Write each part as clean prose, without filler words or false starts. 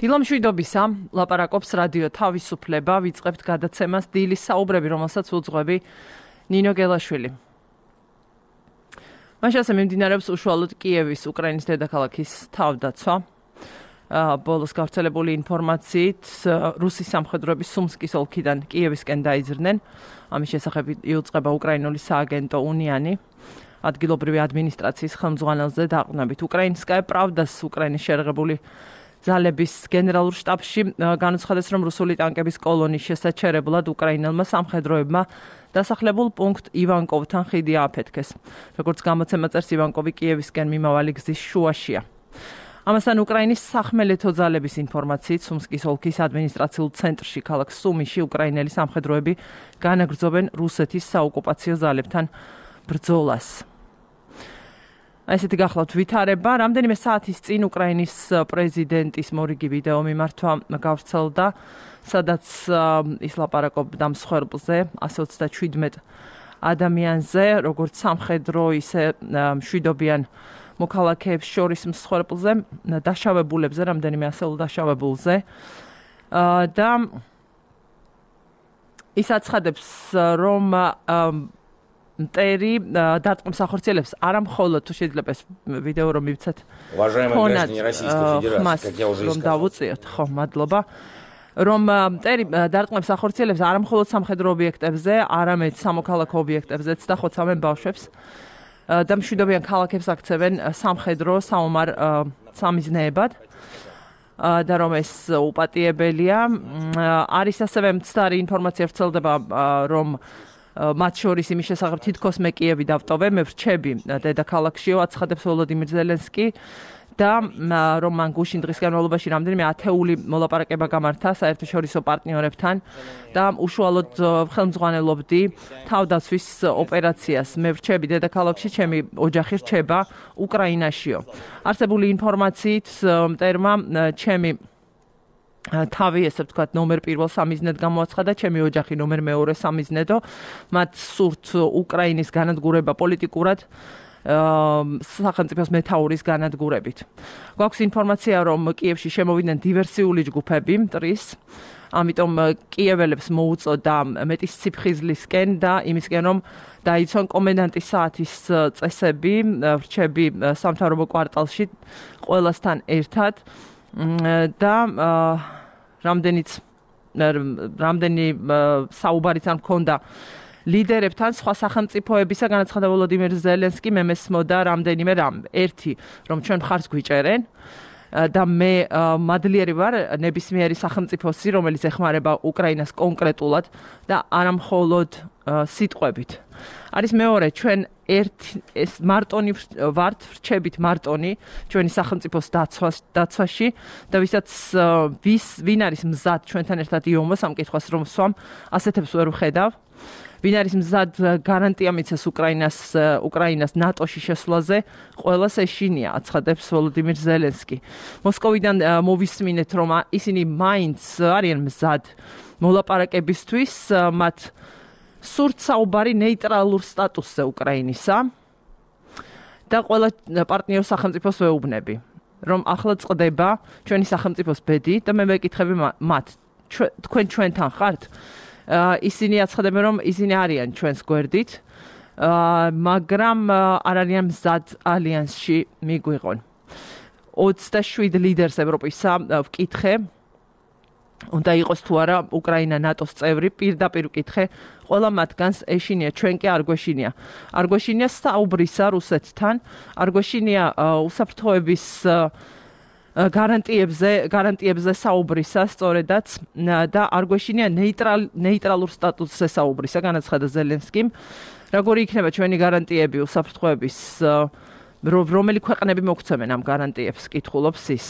დილომშვიდობისა, ლაპარაკობს რადიო თავისუფლება, ვიწყებთ გადაცემას დილის საუბრები, რომელსაც უძღვები ნინო გელაშვილი. მაშ ასე მიმდინარეობს უშუალოდ კიევის, უკრაინის დედაქალაქის თავდაცვა. ბოლოს გავრცელებული ინფორმაციით, რუსის სამხედროების სუმსკის ოლქიდან კიევისკენ დაიძრნენ. ამის შესახებ იუწყება უკრაინული სააგენტო უნიანი. ადგილობრივი ადმინისტრაციის ხელმძღვანელზე დაყრდნობით. უკრაინსკაია პრავდას უკრაინის შერღებული ძალების გენერალურ შტაბში განუცხადეს, რომ რუსული ტანკების კოლონის შესაჩერებლად უკრაინელმა სამხედროებმა დასახლებულ პუნქტ ივანკოვთან ხიდი ააფეთქეს. როგორც გამოცემა წერს, ივანკოვი კიევისკენ მიმავალი გზის შუაშია. ამასთან უკრაინის სახმელეთო ძალების ინფორმაციით, სუმსკის ოლქის ადმინისტრაციულ ცენტრში, ქალაქ სუმიში, უკრაინელი სამხედროები განაგრძობენ რუსეთის საოკუპაციო ძალებთან ბრძოლას. ესეთი გახლავთ ვითარება. რამდენიმე საათის წინ უკრაინის პრეზიდენტის მორიგი ვიდეო მიმართვა გავრცელდა, სადაც ის ლაპარაკობდა მსხვერპლზე, 127 ადამიანზე, როგორც სამხედრო, ისე მშვიდობიან მოქალაქეებს შორის მსხვერპლზე, დაშავებულებზე, რამდენიმე ასეულ დაშავებულზე. და ის აცხადებს, რომ მტერი დარტყმის ახორციელებს არა მხოლოდ თუ შეიძლება ეს ვიდეო რომ მივცეთ რომ დავუწიოთ, ხო, მადლობა, რომ მტერი დარტყმის ახორციელებს არა მხოლოდ სამხედრო ობიექტებზე, არამედ სამოქალაქო ობიექტებზეც და ხოცავენ ბავშვებს და მშვიდობიან ქალაქებს აქცევენ სამხედრო საომარ სამიზნეებად და რომ ეს უპატიებელია. არის ასევე მცდარი ინფორმაცია ვრცელდება, რომ მათ შორის იმის შესახებ თითქოს მე კიევი დავტოვე, მე ვრჩები დედაქალაქშიო, აცხადებს ვოლოდიმირ ზელენსკი და რომ მან გუშინ დღის განმავლობაში რამდენიმე ათეული მოლაპარაკება გამართა საერთაშორისო პარტნიორებთან და უშუალოდ ხელმძღვანელობდი თავდაცვის ოპერაციას. მე ვრჩები დედაქალაქში, ჩემი ოჯახი რჩება უკრაინაშიო. არსებული ინფორმაციით მტერმა ჩემი თავი, ესე ვთქვათ, ნომერ პირველ სამიზნედ გამოაცხადა, ჩემი ოჯახი ნომერ მეორე სამიზნედო. მათ სურთ უკრაინის განადგურება პოლიტიკურად სახელმწიფოს მეთაურის განადგურებით. გვაქვს ინფორმაცია, რომ კიევში შემოვიდნენ დივერსიული ჯგუფები მტრის, ამიტომ კიეველებს მოუწოდა მეტის ციფხიზლისკენ და იმისკენ, რომ დაიცვან კომენდანტის საათის წესები, ვრჩები სამთავრობო კვარტალში ყველასთან ერთად და რამდენი საუბარიც არ მქონდა ლიდერებთან, სხვა სახელმწიფოებისა, განაცხადა ვოლოდიმირ ზელენსკი, მე მესმოდა რამდენიმე რამ. ერთი, რომ ჩვენ მხარს გვიჭერენ და მე მადლიერი ვარ ნებისმიერი სახელმწიფოსი, რომელიც ეხმარება უკრაინას კონკრეტულად და არა მხოლოდ სიტყვებით. არის მეორე, ჩვენ მარტონი ვართ, ვრჩებით მარტონი ჩვენი სახელმწიფოს დაცვაში და ვინ არის მზად ჩვენთან ერთად იომოს ამ კითხვას რომ ვსვამ, ასეთებს ვერ ვხედავ. ვინ არის მზად გარანტია მიცეს უკრაინას ნატოში შესვლაზე, ყველას ეშინია, აცხადებს ვოლოდიმირ ზელენსკი. მოსკოვიდან მოვისმინეთ, რომ ისინი მაინც არიან მზად მოლაპარაკებისთვის, მათ სურთ საუბარი ნეიტრალურ სტატუსზე უკრაინისა და ყველა პარტნიორ სახელმწიფოს ვეუბნები, რომ ახლა წყდება ჩვენი სახელმწიფოს ბედი და მე მეკითხები მათ, თქვენ ჩვენთან ხართ? ისინი აცხადებენ, რომ ისინი არიან ჩვენს გვერდით, მაგრამ არ არიან მზად ალიანსში მიგვიღონ. 27 ლიდერს ევროპისა ვკითხე, უნდა იყოს თუ არა უკრაინა ნატოს წევრი, პირდაპირ ვკითხე, ყველა მათგანს ეშინია, ჩვენ კი არ გვეშინია. არ გვეშინია საუბრისა რუსეთთან, არ გვეშინია უსაფრთხოების გარანტიებზე საუბრისა სწორედაც და არ გვეშინია ნეიტრალურ სტატუსზე საუბრისა, განაცხადა ზელენსკიმ. როგორი იქნება ჩვენი გარანტიები უსაფრთხოების, რომელი ქვეყნები მოგცემენ ამ გარანტიებს, კითხულობს ის.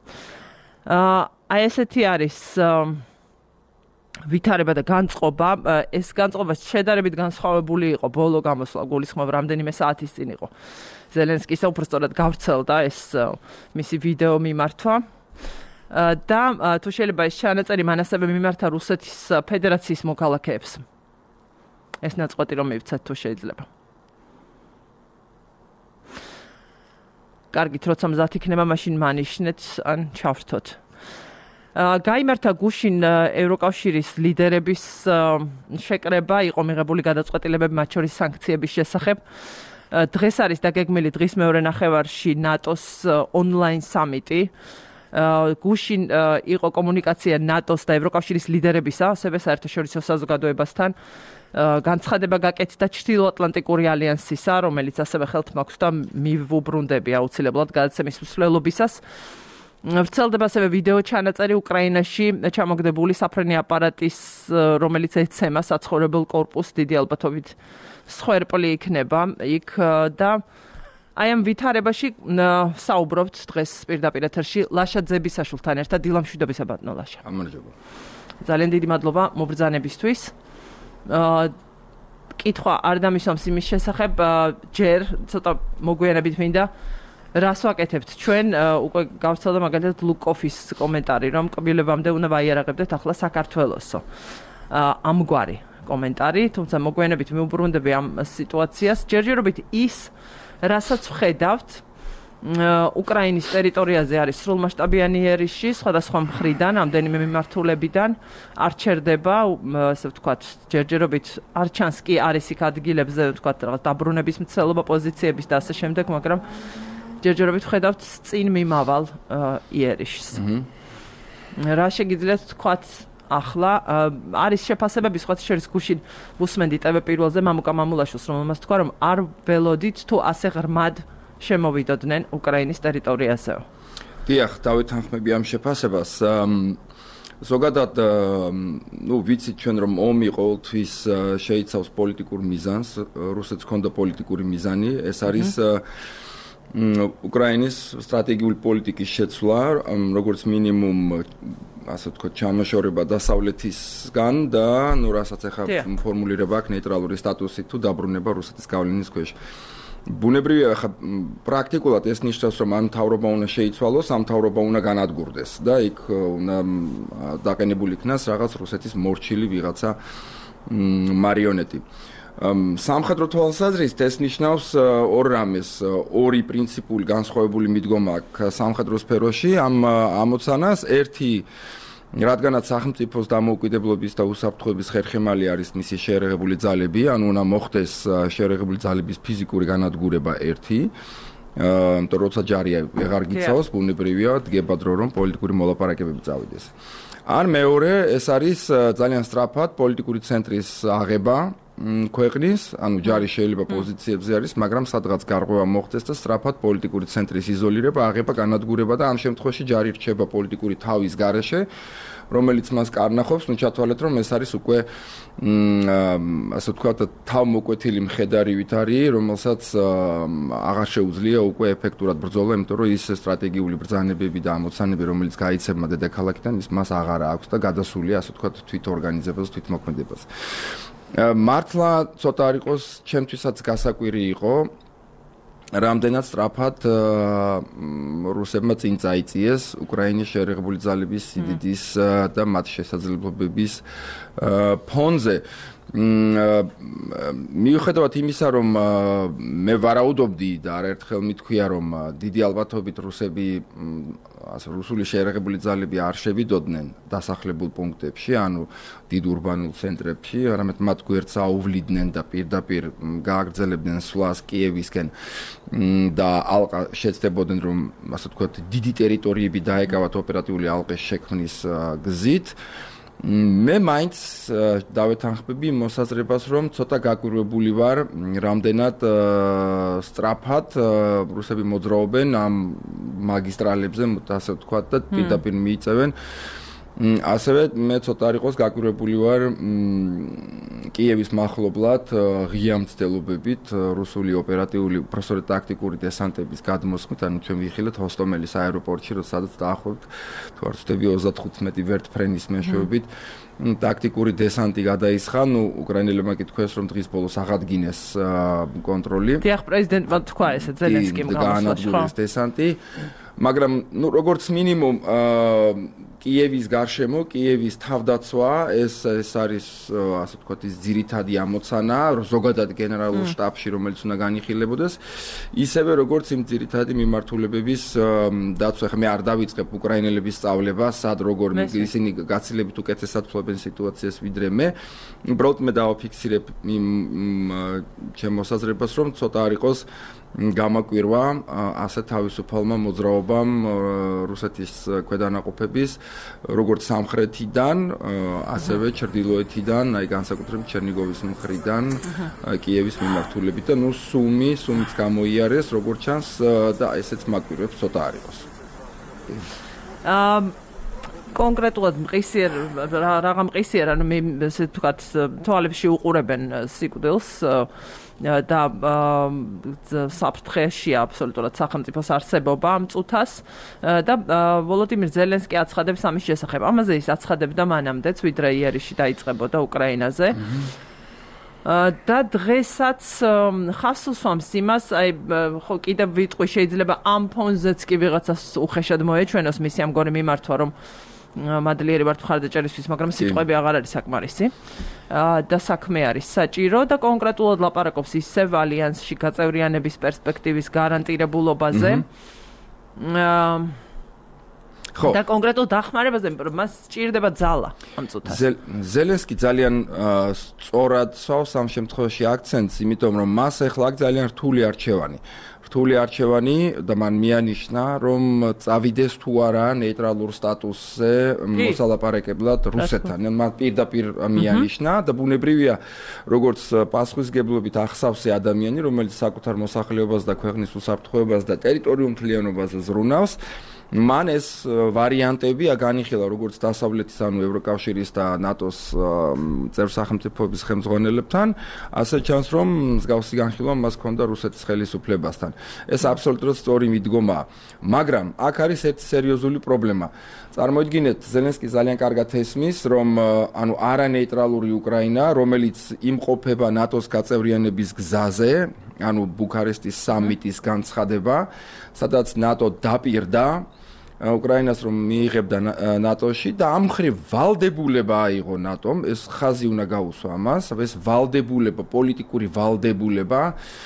აი ესეთი არის ვითარება და განწყობა. ეს განწყობა შედარებით განსხვავებული იყო ბოლო გამოსვლა, გულისხმობ რამდენიმე საათის წინ იყო. ზელენსკის უბრალოდ გავრცელდა ეს მისი ვიდეო მიმართვა და თუ შეიძლება ეს ჩანაწერი მან ასევე მიმართა რუსეთის ფედერაციის მოქალაქეებს. ეს ნაწყვეტი რომ მივცეთ თუ შეიძლება. კარგით, როცა მზად იქნება, მაშინ მანიშნეთ ან ჩავრთოთ. გაიმართა გუშინ ევროკავშირის ლიდერების შეკრება, იყო მიღებული გადაწყვეტილებები მათ შორის სანქციების შესახებ. დღეს არის დაგეგმილი დღის მეორე ნახევარში ნატოს ონლაინ სამიტი. გუშინ იყო კომუნიკაცია ნატოს და ევროკავშირის ლიდერებისა, ასევე საერთაშორისო საზოგადოებასთან. განცხადება გაკეთდა ჩრდილოატლანტიკური ალიანსისა, რომელიც ასევე ხელთ მაქვს და მივუბრუნდები აუცილებლად გადაცემის მსვლელობისას. ვრცელდება ასევე ვიდეო ჩანაწერი უკრაინაში ჩამოგდებული საფრენი აპარატის, რომელიც ეცემა საცხოვრებელ კორპუსს, დიდი ალბათობით სხერპლი იქნება იქ და აი ამ ვითარებაში საუბრობთ დღეს პირდაპირ ეთერში ლაშა ძებისაშვილთან ერთად. დილამშვიდობისა ბატონო ლაშა. გამარჯობა. ძალიან დიდი მადლობა მობრძანებისთვის. კითხვა არ დამისვამს იმის შესახებ, ჯერ ცოტა მოგვიანებით მინდა რას ვაკეთებთ ჩვენ, უკვე გავცელდა მაგალითად ლუკოფის კომენტარი, რომ კბილებამდე უნდა ვაიარაღებდეთ ახლა საქართველოსო. ამგვარი კომენტარი, თუმცა მოგვიანებით მივუბრუნდები ამ სიტუაციას. ჯერჯერობით ის, რასაც ვხედავთ, უკრაინის ტერიტორიაზე არის სრულმასშტაბიანი ერიში, სხვადასხვა მხრიდან, ამდენიმე მიმართულებიდან არ ჩერდება, ასე ვთქვათ, ჯერჯერობით არ ჩანს კი არის იქ ადგილებზე, ვთქვათ, რაღაც დაბრუნების მცდელობა პოზიციების და ასე შემდეგ, მაგრამ ჯერჯერობით ვხედავთ წინ მიმავალ იერიშს. რა შეგიძლიათ ვთქვათ ახლა არის შეფასებები სხვა შორის გუშინ ვუსმენდი ტევ პირველზე მამუკა მამულაშვილს, რომელმაც თქვა, რომ არ ველოდით თუ ასე ღრმად შემოვიდოდნენ უკრაინის ტერიტორიაზე. დიახ, დავეთანხმები ამ შეფასებას. ზოგადად, ვიცით ჩვენ რომ ომი ყოველთვის შეიცავს პოლიტიკურ მიზანს, რუსეთს ჰქონდა პოლიტიკური მიზანი, ეს არის უკრაინის სტრატეგიული პოლიტიკის შეცვლა, როგორც მინიმუმ ასე ვთქვათ, ჩამოშორება დასავლეთისგან და რასაც ახლა ფორმულირება აქვს ნეიტრალური სტატუსი თუ დაბრუნება რუსეთის გავლენის ქვეშ. ბუნებრივია, ახლა პრაქტიკულად ეს ნიშნავს, რომ ამ მთავრობა უნდა შეიცვალოს, ამ მთავრობა უნდა განადგურდეს და იქ უნდა დაყენებული იქნას რაღაც რუსეთის მორჩილი ვიღაცა მარიონეტი. სამხედრო თვალსაზრისით ეს ნიშნავს ორ რამეს, ორი პრინციპული განსხვავებული მიდგომა აქვს სამხედრო სფეროში ამ ამოცანას. ერთი, რადგანაც სახელმწიფოს დამოუკიდებლობის და უსაფრთხოების ხერხემალი არის მისი შეერაღებული ძალები, ანუ უნდა მოხდეს შეერაღებული ძალების ფიზიკური განადგურება ერთი, იმიტომ როცა ჯარი აღარ გიცავს, ბუნებრივია, დგება დრო რომ პოლიტიკური მოლაპარაკებები წავიდეს. ან მეორე, ეს არის ძალიან სწრაფად პოლიტიკური ცენტრის აღება ქვეყნის, ანუ ჯარი შეიძლება პოზიციებზე არის, მაგრამ სადღაც გარღვევა მოხდეს და სწრაფად პოლიტიკური ცენტრის იზოლირება, აღება, განადგურება და ამ შემთხვევაში ჯარი რჩება პოლიტიკური თავის გარეშე, რომელიც მას კარნახობს, ჩათვალეთ, რომ ეს არის უკვე ასე ვთქვათ, თავმოკვეთილი მხედარივით არის, რომელსაც აღარ შეუძლია უკვე ეფექტურად ბრძოლა, იმიტომ რომ ის სტრატეგიული ბრძანებები და ამოცანები, რომელიც გაიცემა დედაქალაქიდან, ის მას აღარ აქვს და გადასულია, ასე ვთქვათ, თვითორგანიზებას, თვითმოქმედებას. მართლა ცოტა არ იყოს, ჩემთვისაც გასაკვირი იყო, რამდენად სწრაფად რუსებმა წინ წაიწიეს უკრაინის შეერაღებული ძალების სიდიდის და მათ შესაძლებლობების ფონზე. მიუხედავად იმისა, რომ მე ვარაუდობდი და არაერთხელ მithქვია, რომ დიდი ალბათობით რუსული შეერაღებული ძალები არ შევიდოდნენ დასახლებულ პუნქტებში, ანუ დიდ ურბანულ ცენტრებში, არამედ მათ გვერდს აუვლიდნენ და პირდაპირ გააგრძელებდნენ სვლას კიევისკენ და ალყა შეცდებოდნენ, რომ ასე ვთქვათ, დიდი ტერიტორიები დაეკავათ ოპერატიული ალყის შექმნის გზით. მე მაინც დავეთანხმები მოსაზრებას, რომ ცოტა გაკვირვებული ვარ, რამდენად სწრაფად რუსები მოძრაობენ ამ მაგისტრალებზე, ასე ვთქვათ, და პირდაპირ მიიწევენ. ასევე მე ცოტა არ იყოს გაკვირვებული ვარ კიევის მახლობლად ღია მცდელობებით რუსული ოპერატიული უпроსტოდ ტაქტიკური დესანტების გადმოსხმით, ანუ ჩვენ ვიხილეთ ჰოსტომელის აეროპორტში, სადაც დაახლოებით თუ არ ვცდები 35 ვერტფრენის მეშვეობით ტაქტიკური დესანტი გადაისხა, უკრაინელებმა კითხეს, რომ დღის ბოლოს აღადგინეს კონტროლი. დიახ, პრეზიდენტმა თქვა ესე ზელენსკიმ განადგურეს დესანტი. მაგრამ ნუ როგორც მინიმუმ კიევის გარშემო, კიევის თავდაცვა ეს არის ასე ვთქვათ ის ძირითადი ამოცანა ზოგადად გენერალურ შტაბში რომელიც უნდა განიხილებოდეს ისევე როგორც იმ ძირითადი მიმართულებების დაცვა ხე მე არ დავიწყებ უკრაინელების სწავლება სად როგორ ისინი გაცილებით უკეთესად ფლობენ სიტუაციას ვიდრე მე უბრალოდ მე დავაფიქსირებ იმ ჩემ მოსაზრებას რომ ცოტა არ იყოს გამაკვირვა ასე თავისუფალმა მოძრაობამ რუსეთის ქვედანაყოფების როგორც სამხრეთიდან ასევე ჩრდილოეთიდან აი განსაკუთრებით ჩერნიგოვის მხრიდან კიევის მიმართულებით და ნუ სუმიც გამოიარეს როგორც ჩანს და ესეც მაკვირვებს ცოტა არ იყოს კონკრეტულად მყისიერ რაღა მყისიერ ანუ მე ესე ვთქვათ თვალებში უყურებენ სიკვდილს და საფრთხეში აბსოლუტურად სახელმწიფოს არსებობა ამ წუთას და ვოლოდიმირ ზელენსკი აცხადებს ამის შესახებ. ამაზე ის აცხადებდა მანამდეც, ვიდრე იერიში დაიწყებოდა უკრაინაზე. და დღესაც ხავს უსვამს იმას, აი ხო კიდევ ვიტყვი შეიძლება ამ ფონზეც კი ვიღაცას უხეშად მოეჩვენოს მისი ამგვარი მიმართვა, რომ მადლიერი ვართ მხარდაჭერისთვის, მაგრამ სიტყვები აღარ არის საკმარისი. და საქმე არის საჭირო და კონკრეტულად ლაპარაკობს ისევ ალიანსში გაწევრიანების პერსპექტივის გარანტირებულობაზე. ხო. და კონკრეტულ დახმარებაზე, მას სჭირდება ძალა ამ წუთას. ზელენსკი ძალიან სწორად სვავს ამ შემთხვევაში აქცენტს, იმიტომ რომ მას ახლა აქ ძალიან რთული არჩევანი. რთული არჩევანი და მან მიანიშნა, რომ წავიდეს თუ არა ნეიტრალურ სტატუსზე მოსალაპარაკებლად რუსეთთან. მან პირდაპირ მიანიშნა და ბუნებრივია, როგორც პასუხისგებლობით ახსავსე ადამიანი, რომელიც საკუთარ მოსახლეობას და ქვეყნის უსაფრთხოებას და ტერიტორიულ მთლიანობაზე ზრუნავს. მან ეს ვარიანტები განიხილა როგორც დასავლეთის ანუ ევროკავშირის და ნატოს წევრ სახელმწიფოების ხელმძღვანელებთან, ასე ჩანს რომ მსგავსი განხილვა მას ჰქონდა რუსეთის ხელისუფლებასთან. ეს აბსოლუტურად სწორი მიდგომაა, მაგრამ აქ არის ერთი სერიოზული პრობლემა. წარმოიდგინეთ, ზელენსკი ძალიან კარგად ესმის, რომ ანუ არანეიტრალური უკრაინა, რომელიც იმყოფება ნატოს გაწევრიანების გზაზე, ანუ ბუქარესტის სამიტის განცხადება, სადაც ნატო დაპირდა უკრაინას რომ მიიღებდა ნატოში და ამ მხრივ ვალდებულება აიღო ნატომ, ეს ხაზი უნდა გაუსვა ამას, ეს ვალდებულება, პოლიტიკური ვალდებულება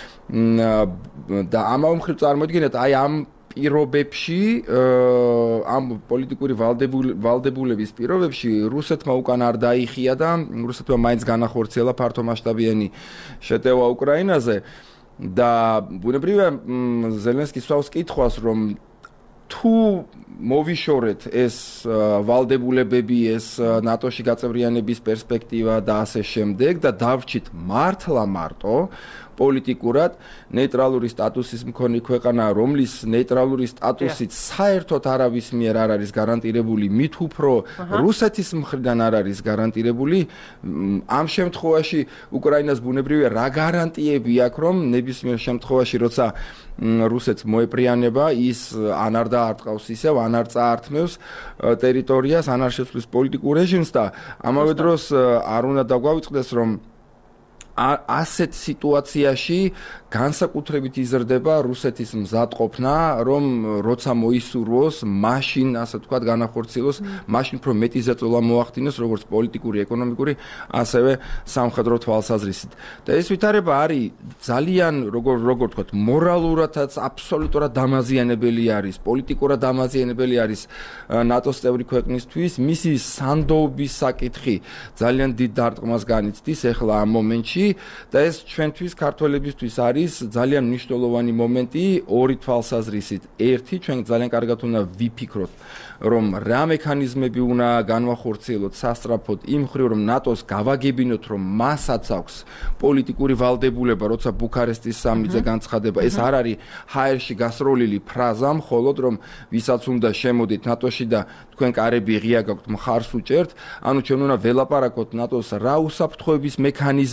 და ამავე მხრივ წარმოიდგინეთ, აი ამ პირობებში, ამ პოლიტიკური ვალდებულების პირობებში რუსეთმა უკან არ დაიხია და რუსეთმა მაინც განახორციელა ფართომასშტაბიანი შეტევა უკრაინაზე და ბუნებრივია ზელენსკი სვავს კითხვას, რომ თუ მოვიშორეთ ეს ვალდებულებები, ეს ნატოში გაწევრიანების პერსპექტივა და ასე შემდეგ და დავრჩით მართლა მარტო პოლიტიკურად ნეიტრალური სტატუსის მქონე ქვეყანა, რომლის ნეიტრალური სტატუსით საერთოდ არავის მიერ არ არის გარანტირებული, მით უფრო რუსეთის მხრიდან არ არის გარანტირებული, ამ შემთხვევაში უკრაინას ბუნებრივია რა გარანტიები აქვს, რომ ნებისმიერ შემთხვევაში, როცა რუსეთს მოეპრიანება, ის ან არ დაარტყავს ისევ, ან არ წაართმევს ტერიტორიას, ან არ შეცვლის პოლიტიკურ რეჟიმს და ამავე დროს არ უნდა დაგვავიწყდეს, რომ ასეთ სიტუაციაში განსაკუთრებით იზრდება რუსეთის მზადყოფნა, რომ როცა მოისურვოს, მაშინ ასე ვთქვათ, განახორციელოს, მაშინ უფრო მეტი ზეწოლა მოახდინოს, როგორც პოლიტიკური, ეკონომიკური, ასევე სამხედრო თვალსაზრისით. და ეს ვითარება არის ძალიან, როგორ ვთქვათ, მორალურადაც აბსოლუტურად დამაზიანებელი არის, პოლიტიკურად დამაზიანებელი არის ნატოს წევრი ქვეყნისთვის, მისი სანდოობის საკითხი ძალიან დიდ დარტყმას განიცდის ახლა ამ მომენტში და ეს ჩვენთვის ქართველებისთვის არის ძალიან მნიშვნელოვანი მომენტი ორი თვალსაზრისით. ერთი, ჩვენ ძალიან კარგად უნდა ვიფიქროთ, რომ რა მექანიზმები უნდა განვახორციელოთ სასწრაფოდ იმ მხრივ, რომ ნატოს გავაგებინოთ, რომ მასაც აქვს პოლიტიკური ვალდებულება, როცა ბუქარესტის სამიტზე განცხადება, ეს არ არის ჰაერში გასროლილი ფრაზა, მხოლოდ რომ ვისაც უნდა შემოდით ნატოში და თქვენ კარები ღია გაქვთ, მხარს უჭერთ, ანუ ჩვენ უნდა ველაპარაკოთ ნატოს რა უსაფრთხოების მექანიზმები უნდა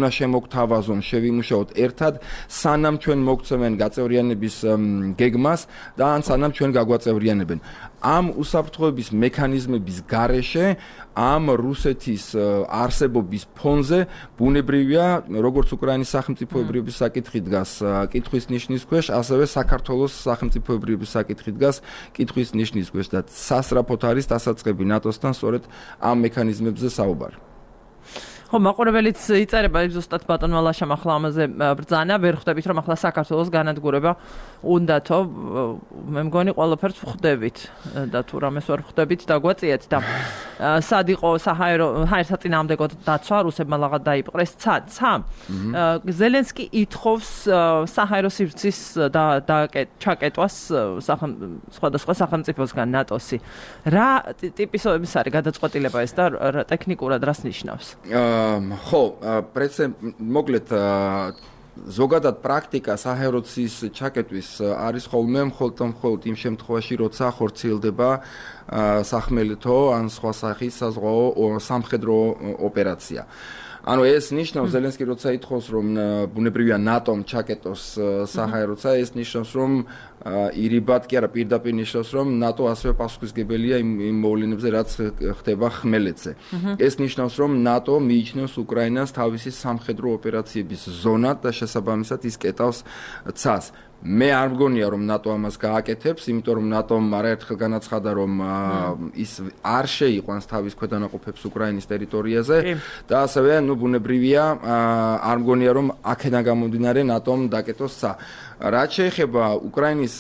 უნდა შემოგთავაზონ, შევიმუშაოთ ერთად, სანამ ჩვენ მოგწევენ გაწევრიანების გეგმას და ან სანამ ჩვენ გაგვაწევრიანებენ. ამ უსაფრთხოების მექანიზმების გარეშე ამ რუსეთის არსებობის ფონზე ბუნებრივია, როგორც უკრაინის სახელმწიფოებრიობის საკითხი დგას კითხვის ნიშნის ქვეშ, ასევე საქართველოს სახელმწიფოებრიობის საკითხი დგას კითხვის ნიშნის ქვეშ და სასწრაფოდ არის დასაწყები ნატოსთან სწორედ ამ მექანიზმებზე საუბარი. ხო, მაყურებელიც იწერება ზუსტად ბატონმა ლაშამ ახლა ამაზე ბრძანა, ვერ ხვდებით რომ ახლა საქართველოს განადგურება უნდათო, მე მგონი ყველაფერს ვხვდებით და თუ რამეს ვერ ხვდებით დაგვაწიეთ და სად იყო საჰაერო საწინააღმდეგო დაცვა რუსებმა ლაღად დაიპყრეს ცა ზელენსკი ითხოვს საჰაერო სივრცის ჩაკეტვას სხვადასხვა სახელმწიფოსგან ნატოსი. რა ტიპის არის გადაწყვეტილება ეს და ტექნიკურად რას ნიშნავს? ხო, მოკლედ ზოგადად პრაქტიკა საჰაეროცის ჩაკეტვის არის ხოლმე მხოლოდ იმ შემთხვევაში, როცა ხორციელდება სახმელეთო ან სხვა სახის საზღვაო სამხედრო ოპერაცია. ანუ ეს ნიშნავს ზელენსკი როცა ითხოვს რომ ბუნებრივია ნატომ ჩაკეტოს საჰაეროცა, ეს ნიშნავს რომ ირიბად კი არა პირდაპირ ნიშნავს რომ ნატო ასევე პასუხისმგებელია იმ მოვლენებზე რაც ხდება ხმელეთზე. ეს ნიშნავს რომ ნატო მიიჩნევს უკრაინას თავისი სამხედრო ოპერაციების ზონად და შესაბამისად ის კეტავს ცას. მე არ მგონია რომ ნატო ამას გააკეთებს, იმიტომ რომ ნატომ არაერთხელ განაცხადა რომ ის არ შეიყვანს თავის ქვედანაყოფებს უკრაინის ტერიტორიაზე და ასევე ბუნებრივია არ მგონია რომ აქედან გამომდინარე ნატომ დაკეტოს ცა. რაც შეეხება უკრაინის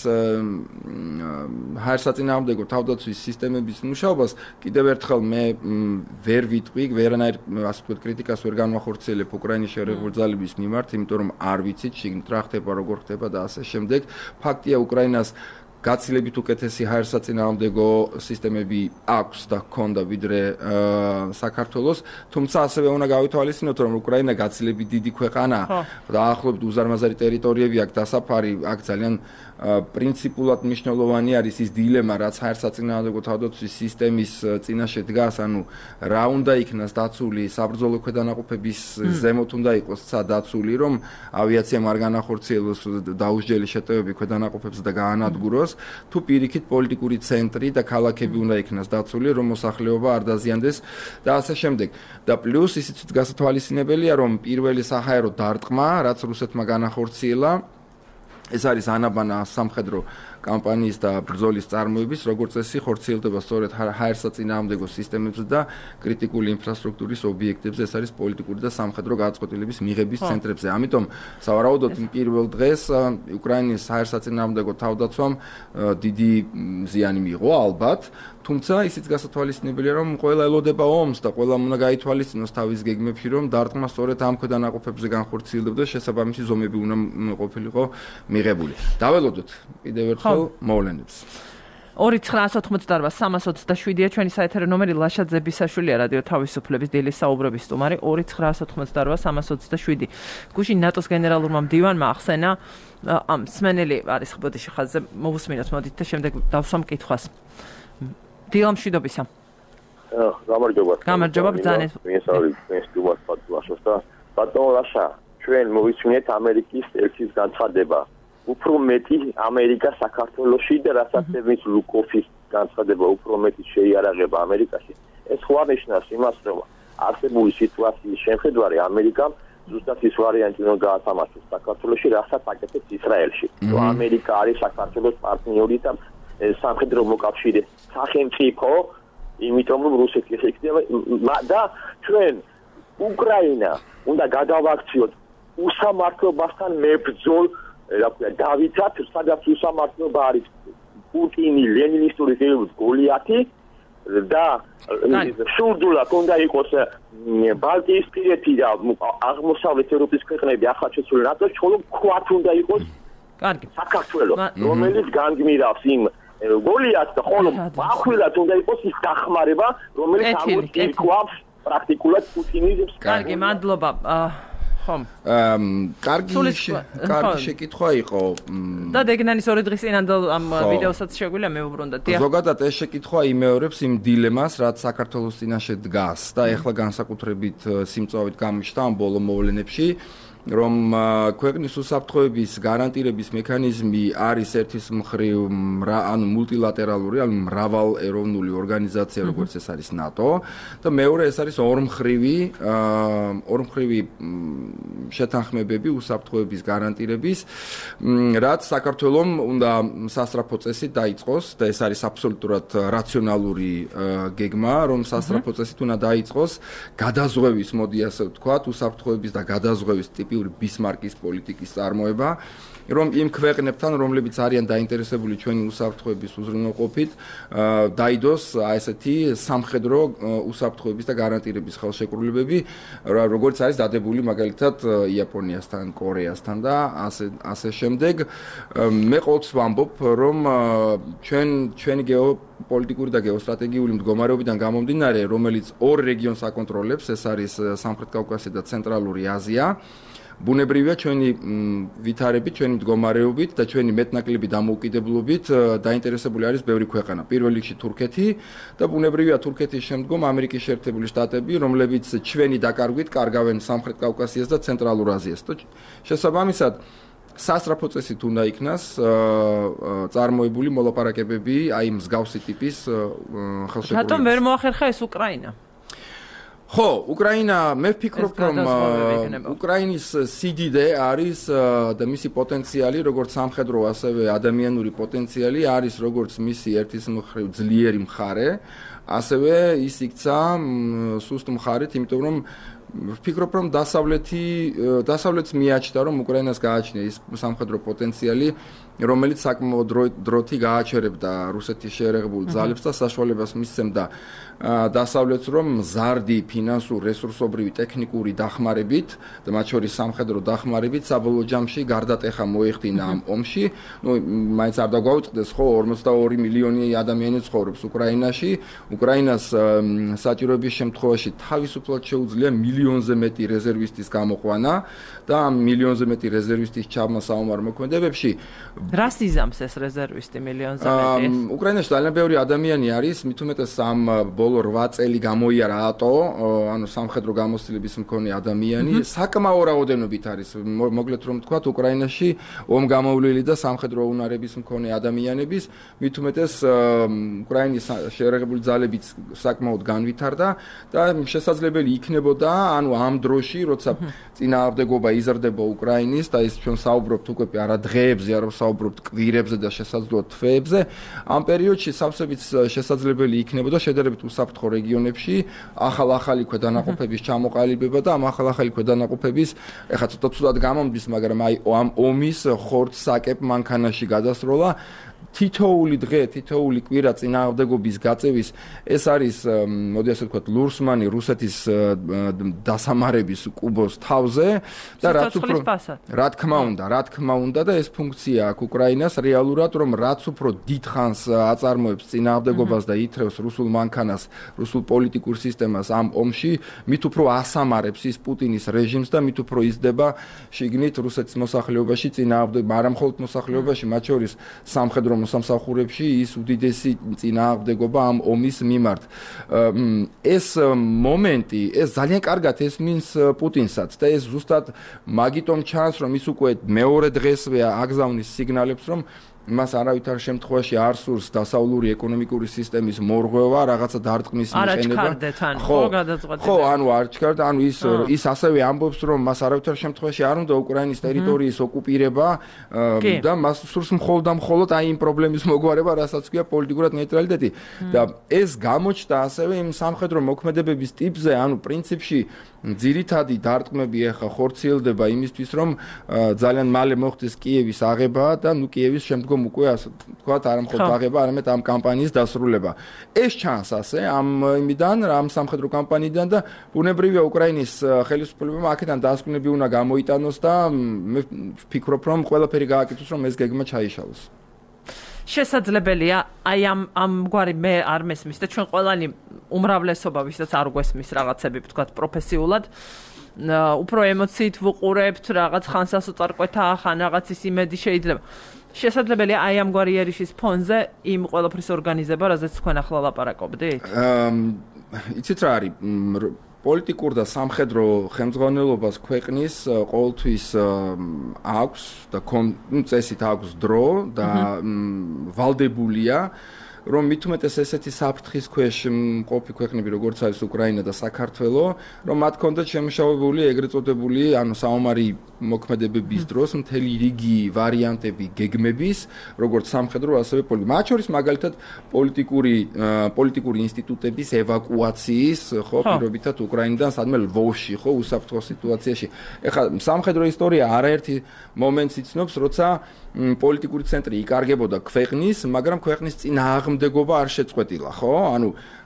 ჰაერსაწინააღმდეგო თავდაცვის სისტემების მუშაობას, კიდევ ერთხელ მე ვერ ვიტყვი, ვერანაირ ასე ვთქვათ კრიტიკას ვერ განვახორციელებ უკრაინის შერეულ ძალების მიმართ, იმიტომ რომ არ ვიცით შიგნით რა ხდება, როგორ ხდება და ასე შემდეგ. ფაქტია უკრაინას გაცილებით უკეთესი ჰაერსაწინააღმდეგო სისტემები აქვს და ჰქონდა ვიდრე საქართველოს, თუმცა ასევე უნდა გავითვალისწინოთ რომ უკრაინა გაცილებით დიდი ქვეყანაა და ახლობით უზარმაზარი ტერიტორიები აქვს დასაფარი, აქ ძალიან პრინციპულად მნიშვნელოვანი არის ის დილემა, რაც ჰაერსაწინააღმდეგო თავდაცვის სისტემის წინაშე დგას, ანუ რა უნდა იქნას დაცული საბრძოლო ქვედანაყოფების ზემოთ უნდა იყოს ცა დაცული, რომ ავიაციამ არ განახორციელოს დაუსჯელი შეტევები ქვედანაყოფებზე და გაანადგუროს. თუ პირიქით პოლიტიკური ცენტრი და ქალაქები უნდა იქნას დაცული, რომ მოსახლეობა არ დაზიანდეს და ასე შემდეგ. და პლუს ისიც გასათვალისწინებელია, რომ პირველი საჰაერო დარტყმა, რაც რუსეთმა განახორციელა, ეს არის ანაბანა სამხედრო კამპანიის და ბრძოლის წარმოების, როგორც წესი ხორციელდება სწორედ ჰაერსაწინააღმდეგო სისტემებზე და კრიტიკული ინფრასტრუქტურის ობიექტებზე, ეს არის პოლიტიკური და სამხედრო გადაწყვეტილების მიღების ცენტრებზე. ამიტომ სავარაუდოდ პირველ დღეს უკრაინის ჰაერსაწინააღმდეგო თავდაცვამ დიდი ზიანი მიიღო ალბათ, თუმცა ისიც გასათვალისწინებელია, რომ ყველა ელოდება ომს და ყველა უნდა გაითვალისწინოს თავის გეგმებში, რომ დარტყმა სწორედ ამ ქვედანაყოფებზე განხორციელდება, შესაბამისი ზომები უნდა ყოფილიყო მიღებული. დაველოდოთ კიდევ ერთხელ მოვლენებს. 2988327-ია ჩვენი საეთერო ნომერი, ლაშა ძებისაშვილია, რადიო თავისუფლების დილის საუბრების სტუმარი. 2988327. გუშინ ნატოს გენერალურმა მდივანმა ახსენა ამ სმენელი არის ხბოდიში ხაზზე მოვუსმინოთ მოდით და შემდეგ დავსვამ კითხვას. დილა მშვიდობისა. გამარჯობა. გამარჯობა ბრძანეთ. ბატონო ლაშა, ჩვენ მოვისმინეთ ამერიკის ელჩის განცხადება. უფრო მეტი ამერიკა საქართველოში და რასაც ემის ლუკოფის განცხადება უფრო მეტი შეიარაღება ამერიკაში. ეს ხო აღნიშნავს იმას, რომ არსებული სიტუაციის შეხედვარი ამერიკამ ზუსტად ის ვარიანტი უნდა გაათამაშოს საქართველოში, რასაც აკეთებს ისრაელში. რომ ამერიკა არის საქართველოს პარტნიორი და სამხედრო მოკავშირე სახელმწიფო, იმიტომ რომ რუსეთი ეხება და ჩვენ უკრაინა უნდა გადავაქციოთ უსამართლობასთან მებრძოლ დავითად, სადაც უსამართლობა არის პუტინი, ლენინისტური რეჟიმის გოლიათი და სურდულად უნდა იყოს ბალტიისპირეთი და აღმოსავლეთ ევროპის ქვეყნები ახლა შეცვლილ ნატოში, ხოლო ქვათ უნდა იყოს საქართველო, რომელიც განგმირავს იმ გოლიათს და ხოლო ახვილად უნდა იყოს ის დახმარება, რომელიც ამოწმებს პრაქტიკულად პუტინიზმს. კარგი, მადლობა. ხომ. კარგი შეკითხვა იყო. და დეგნანის 2 დღის წინანდელ ამ ვიდეოსაც შეგვიძლია მევუბრუნდეთ. ზოგადად ეს შეკითხვა იმეორებს იმ დილემას, რაც საქართველოს წინაშე დგას და ეხლა განსაკუთრებით სიმწვავით გამიშთა ამ ბოლო მოვლენებში. რომ ქვეყნის უსაფრთხოების გარანტირების მექანიზმი არის ერთის მხრივ ანუ მულტილატერალური, ანუ მრავალეროვნული ორგანიზაცია, როგორც ეს არის ნატო და მეორე ეს არის ორმხრივი შეთანხმებები უსაფრთხოების გარანტირების, რაც საქართველოს უნდა სასწრაფო წესით დაიწყოს და ეს არის აბსოლუტურად რაციონალური გეგმა, რომ სასწრაფო წესით უნდა დაიწყოს გადაზღვევის, მოდი ასე ვთქვათ, უსაფრთხოების და გადაზღვევის ბისმარკის პოლიტიკის წარმოება, რომ იმ ქვეყნებთან, რომლებიც არიან დაინტერესებული ჩვენი უსაფრთხოების უზრუნველყოფით, დაიდოს ესეთი სამხედრო უსაფრთხოების და გარანტირების ხელშეკრულებები, როგორც არის დადებული მაგალითად იაპონიასთან, კორეასთან და ასე შემდეგ. მე ყოველთვის ვამბობ, რომ ჩვენი გეოპოლიტიკური და გეოსტრატეგიული მდგომარეობიდან გამომდინარე, რომელიც ორ რეგიონს აკონტროლებს, ეს არის სამხრეთ კავკასია და ცენტრალური აზია. ბუნებრივია ჩვენი ვითარებით, ჩვენი მდგომარეობით და ჩვენი მეტნაკლები დამოუკიდებლობით დაინტერესებული არის ბევრი ქვეყანა. პირველ რიგში თურქეთი და ბუნებრივია თურქეთის შემდგომ ამერიკის შეერთებული შტატები, რომლებიც ჩვენი დაკარგვით კარგავენ სამხრეთ კავკასიას და ცენტრალურ აზიას. შესაბამისად, სასწრაფო წესით უნდა იქნას წარმოებული მოლაპარაკებები აი მსგავსი ტიპის ხელშეკრულებების. რატომ ვერ მოახერხა ეს უკრაინა? ხო, უკრაინა, მე ვფიქრობ, რომ უკრაინის სიდიდე არის და მისი პოტენციალი, როგორც სამხედრო, ასევე ადამიანური პოტენციალი არის, როგორც მისი ერთის მხრივ ძლიერი მხარე, ასევე ის იქცა სუსტ მხარით, იმიტომ რომ ვფიქრობ, რომ დასავლეთს მიაჩნდა, რომ უკრაინას გააჩნია ის სამხედრო პოტენციალი, რომელიც საკმაოდ დროთი გააჩერებდა რუსეთის შეერაღებულ ძალებს და საშუალებას მისცემდა დასავლეთს, რომ მზარდი ფინანსურ, რესურსობრივი, ტექნიკური დახმარებით და მათ შორის სამხედრო დახმარებით საბოლოო ჯამში გარდატეხა მოეხდინა ამ ომში. მაინც არ დაგვაუწყდეს, ხო, 42 მილიონი ადამიანი ცხოვრობს უკრაინაში. უკრაინას საჭიროების შემთხვევაში თავისუფლად შეუძლია მილიონზე მეტი რეზერვისტის გამოყვანა და ამ მილიონზე მეტი რეზერვისტის ჩაბმა საომარ მოქმედებებში. რას იზამს ეს რეზერვისტი მილიონზე მეტი? უკრაინაში ძალიან ბევრი ადამიანი არის, მით უმეტეს ამ ბოლო 8 წელი გამოიარა ატო, ანუ სამხედრო გამოცდილების მქონე ადამიანი, საკმაო რაოდენობით არის, მოკლედ რომ ვთქვათ, უკრაინაში ომგამოვლილი და სამხედრო უნარების მქონე ადამიანების, მით უმეტეს უკრაინის შეერაღებული ძალებიც საკმაოდ განვითარდა და შესაძლებელი იქნებოდა, ანუ ამ დროში, როცა წინააღმდეგობა იზრდება უკრაინის და ის ჩვენ საუბრობთ უკვე არა დღეებზე, არამედ საუბრობთ კვირებზე და შესაძლოა თვეებზე, ამ პერიოდში სავსებით შესაძლებელი იქნებოდა შედარებით უსაფრთხო რეგიონებში ახალი ქვედანაყოფების ჩამოყალიბება და ამ ახალი ქვედანაყოფების ეხლა ცოტა გამომდის, მაგრამ აი ამ ომის ხორცსაკებ მანქანაში გადასროლა თითოეული დღე, თითოეული კვირა წინააღმდეგობის გაწევის ეს არის, მოდი ასე ვთქვათ, ლურსმანი რუსეთის დასამარების კუბოს თავზე და რა თქმა უნდა და ეს ფუნქცია აქვს უკრაინას რეალურად, რომ რაც უფრო დიდხანს აწარმოებს წინააღმდეგობას და ითრევს რუსულ მანქანას, რუსულ პოლიტიკურ სისტემას ამ ომში, მით უფრო ასამარებს ის პუტინის რეჟიმს და მით უფრო იზრდება შიგნით რუსეთის მოსახლეობაში წინააღმდეგობა, არა მხოლოდ მოსახლეობაში, მათ შორის სამხედრო მოსამსახურებში ის უდიდესი წინააღმდეგობა ამ ომის მიმართ. ეს მომენტი, ეს ძალიან კარგად ესმის პუტინსაც და ეს ზუსტად მაგიტომ ჩანს, რომ ის უკვე მეორე დღესვე აგზავნის სიგნალებს, რომ მას არავითარ შემთხვევაში არ სურს დასავლური ეკონომიკური სისტემის მორღვევა, რაღაცა დარტყმის მიყენება. ხო, ანუ არ ჩქარდა, ანუ ის ასევე ამბობს, რომ მას არავითარ შემთხვევაში არ უნდა უკრაინის ტერიტორიის ოკუპირება და მას სურს მხოლოდ აი იმ პრობლემის მოგვარება, რასაც ქვია პოლიტიკურად ნეიტრალიტეტი. და ეს გამოჩნდა ასევე იმ სამხედრო მოქმედებების ტიპზე, ანუ პრინციპში ძირითადი დარტყმები ახლა ხორციელდება იმისთვის, რომ ძალიან მალე მოხდეს კიევის აღება და კიევის შემდგომ უკვე ასე ვთქვათ, არა მხოლოდ აღება, არამედ ამ კამპანიის დასრულება. ეს ჩანს ასე ამ იმიდან, ამ სამხედრო კამპანიიდან და ბუნებრივია უკრაინის ხელისუფლებამ აქედან დასკვნები უნდა გამოიტანოს და მე ვფიქრობ, რომ ყველაფერი გააკეთოს, რომ ეს გეგმა ჩაიშალოს. შესაძლებელია აი ამგვარი მე არ მესმის და ჩვენ ყველანი უმრავლესობა ვისაც არ გვესმის რაღაცები ვთქვათ პროფესიულად უფრო ემოციით ვუყურებთ, რაღაც ხანსას უწარკვეთა, ხან რაღაც ის იმედი შეიძლება. შესაძლებელია აი ამგვარი იერიშის ფონზე იმ ყველაფრის ორგანიზება, რაზეც თქვენ ახლა ლაპარაკობდით? იცით რა არის? პოლიტიკურ და სამხედრო ხელმძღვანელობას ქვეყნის ყოველთვის აქვს და წესით აქვს დრო და ვალდებულია რომ მით უმეტეს ესეთი საფრთხის ქვეშ მყოფი ქვეყნები როგორც არის უკრაინა და საქართველო, რომ მათ ჰქონდათ შემუშავებული ეგრეთ წოდებული, ანუ საომარი მოქმედებების დროს მთელი რიგი ვარიანტები გეგმების, როგორც სამხედრო, ასევე პოლიტიკური. მათ შორის მაგალითად პოლიტიკური ინსტიტუტების ევაკუაციის, ხო, პირობითად უკრაინიდან სადმე ლვოვში, ხო, უსაფრთხო სიტუაციაში. ეხლა სამხედრო ისტორია არაერთი მომენტს იცნობს, როცა პოლიტიკური ცენტრი იკარგებოდა ქვეყნის, მაგრამ ქვეყნის წინააღმდეგობა არ შეწყვეტილა, ხო? ანუ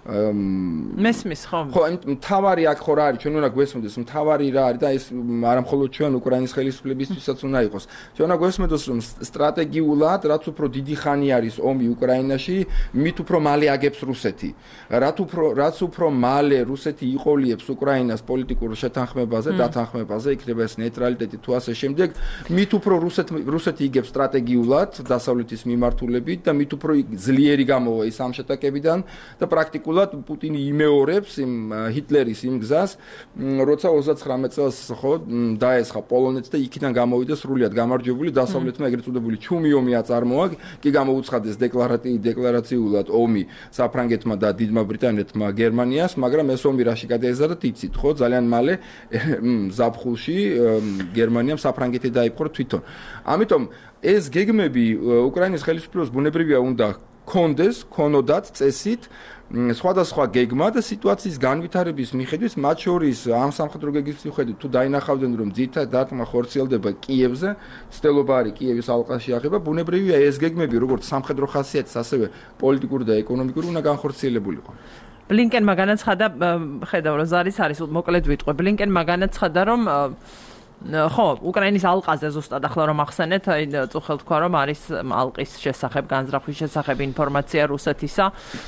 მესმის ხო? ხო, მთავარი აქ ხო რა არის, ჩვენ უნდა გვესმოდეს, მთავარი რა არის და ეს არა მხოლოდ ჩვენ უკრაინის ხელისუფლებისთვისაც უნდა იყოს. ჩვენ უნდა გვესმოდოს, რომ სტრატეგიულად, რაც უფრო დიდი ხანი არის ომი უკრაინაში, მით უფრო მალე აგებს რუსეთი. რაც უფრო მალე რუსეთი იყოლიებს უკრაინას პოლიტიკურ შეთანხმებაზე, დათანხმებაზე, იქნება ეს ნეიტრალიტეტი თუ ასე შემდეგ, მით უფრო რუსეთი იგებს სტრატეგიულად დასავლეთის მიმართულებით და მით უფრო ძლიერი გამოვა ის ამ შეტაკებიდან და პრაქტიკულად პუტინი იმეორებს იმ ჰიტლერის იმ გზას, როცა 39 წელს ხო დაესხა პოლონეთს და იქიდან გამოვიდა სრულიად გამარჯვებული დასავლეთმა ეგრეთ წოდებული ჩუმი ომი აწარმოა, კი გამოუცხადეს დეკლარაციულად ომი საფრანგეთმა და დიდმა ბრიტანეთმა გერმანიას, მაგრამ ეს ომი რაში გადაეზარდა იცით, ხო, ძალიან მალე ზაფხულში გერმანიამ საფრანგეთი დაიპყრო თვითონ. ამიტომ ეს გეგმები უკრაინის ხელისუფლებას ბუნებრივია უნდა ქონოდათ წესით სხვადასხვა გეგმა და სიტუაციის განვითარების მიხედვით, მათ შორის ამ სამხედრო გეგმის მიხედვით თუ დაინახავდნენ, რომ ძირითადად დარტყმა ხორციელდება კიევზე, ცდილობა არის კიევის ალყაში აღება, ბუნებრივია ეს გეგმები როგორც სამხედრო ხასიათის, ასევე პოლიტიკური და ეკონომიკური უნდა განხორციელებულიყო. ბლინკენმა განაცხადა, ხედავ რომ ზარის არის, მოკლედ ვიტყვე, ბლინკენმა განაცხადა, რომ ხო, უკრაინის ალყაზე ზუსტად ახლა რომ ახსენეთ, აი წუხელ თქვა რომ არის ალყის შესახებ, განზრახვის შესახებ ინფორმაცია რუსეთისა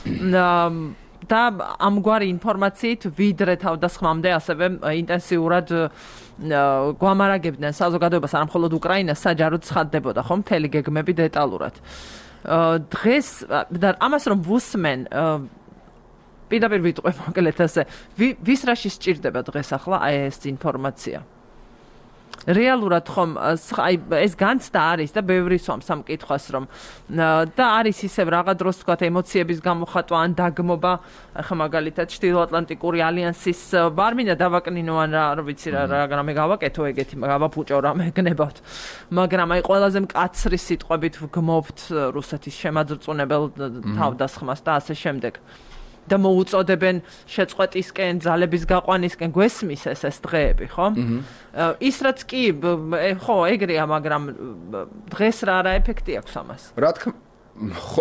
და ამგვარი ინფორმაციით ვიდრე თავდასხმამდე ასევე ინტენსიურად გვამარაგებდნენ საზოგადოებას, არა მხოლოდ უკრაინას, საჯაროდ ცხადდებოდა ხო მთელი გეგმები დეტალურად. დღეს და ამას რომ ვუსმენ პირდაპირ ვიტყვე მოკლედ ასე, ვის რაში სჭირდება დღეს ახლა აი ეს ინფორმაცია? რეალურად ხომ აი ეს განცდა არის და ბევრი სვამს ამ კითხვას რომ და არის ისევ რაღაც დროს თქვათ ემოციების გამოხატვა ან დაგმობა ახლა მაგალითად ჩრდილოატლანტიკური ალიანსის არ მინდა დავაკნინო ან რა ვიცი რა რამე გავაკეთო ეგეთი გავაფუჭო რამე გნებავთ მაგრამ აი ყველაზე მკაცრი სიტყვებით ვგმობთ რუსეთის შემაძრწუნებელ თავდასხმას და ასე შემდეგ და მოუწოდებენ შეწყვეტისკენ, ძალების გაყვანისკენ, გვესმის ეს დღეები, ხო? ის რაც კი, ხო, ეგრეა, მაგრამ დღეს რა ეფექტი აქვს ამას? რა თქმა ხო,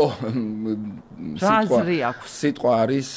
სიტყვა არის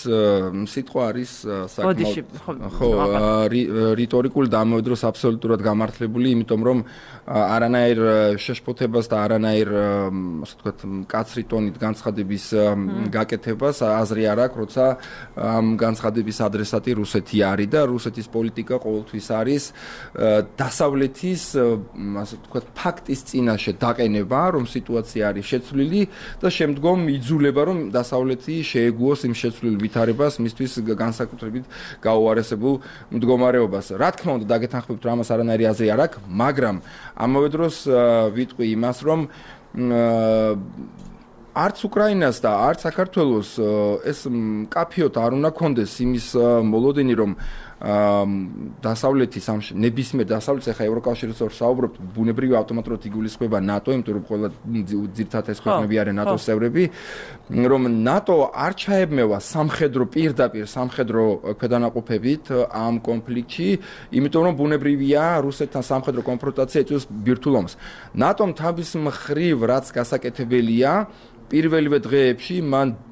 საკმაოდ ხო, რიტორიკული და ამავე დროს აბსოლუტურად გამართლებული, იმიტომ რომ არანაირ შეშფოთებას და არანაირ, ასე ვთქვათ, მკაცრი ტონით განცხადების გაკეთებას აზრი არ აქვს, როცა ამ განცხადების ადრესატი რუსეთი არის და რუსეთის პოლიტიკა ყოველთვის არის დასავლეთის, ასე ვთქვათ, ფაქტის წინაშე დაყენება, რომ სიტუაცია არის შეცვლილი და შემდგომ იძულება რომ დასავლეთი შეეგუოს იმ შეცვლილ ვითარებას მისთვის განსაკუთრებით გაუარესებულ მდგომარეობას. რა თქმა უნდა დაგეთანხმებთ რომ ამას არანაირი აზრი არ აქვს, მაგრამ ამავე დროს ვიტყვი იმას რომ არც უკრაინას და არც საქართველოს ეს მკაფიოდ არ უნდა კონდეს იმის მოლოდინი რომ დასავლეთის ამ ნებისმიერ დასავლეთს ახლა ევროკავშირის საუბრობთ ბუნებრივი ავტომატურად იგულისხმება ნატო, იმიტომ რომ ყველა ძირითადად ეს ქვეყნები არიან ნატოს წევრები, რომ ნატო არ ჩაებმევა პირდაპირ სამხედრო ქვედანაყოფებით ამ კონფლიქტში, იმიტომ რომ ბუნებრივია რუსეთთან სამხედრო კონფრონტაცია იწვევს ბირთვულ ომს. ნატომ თავის მხრივ რაც გასაკეთებელია პირველივე დღეებში მან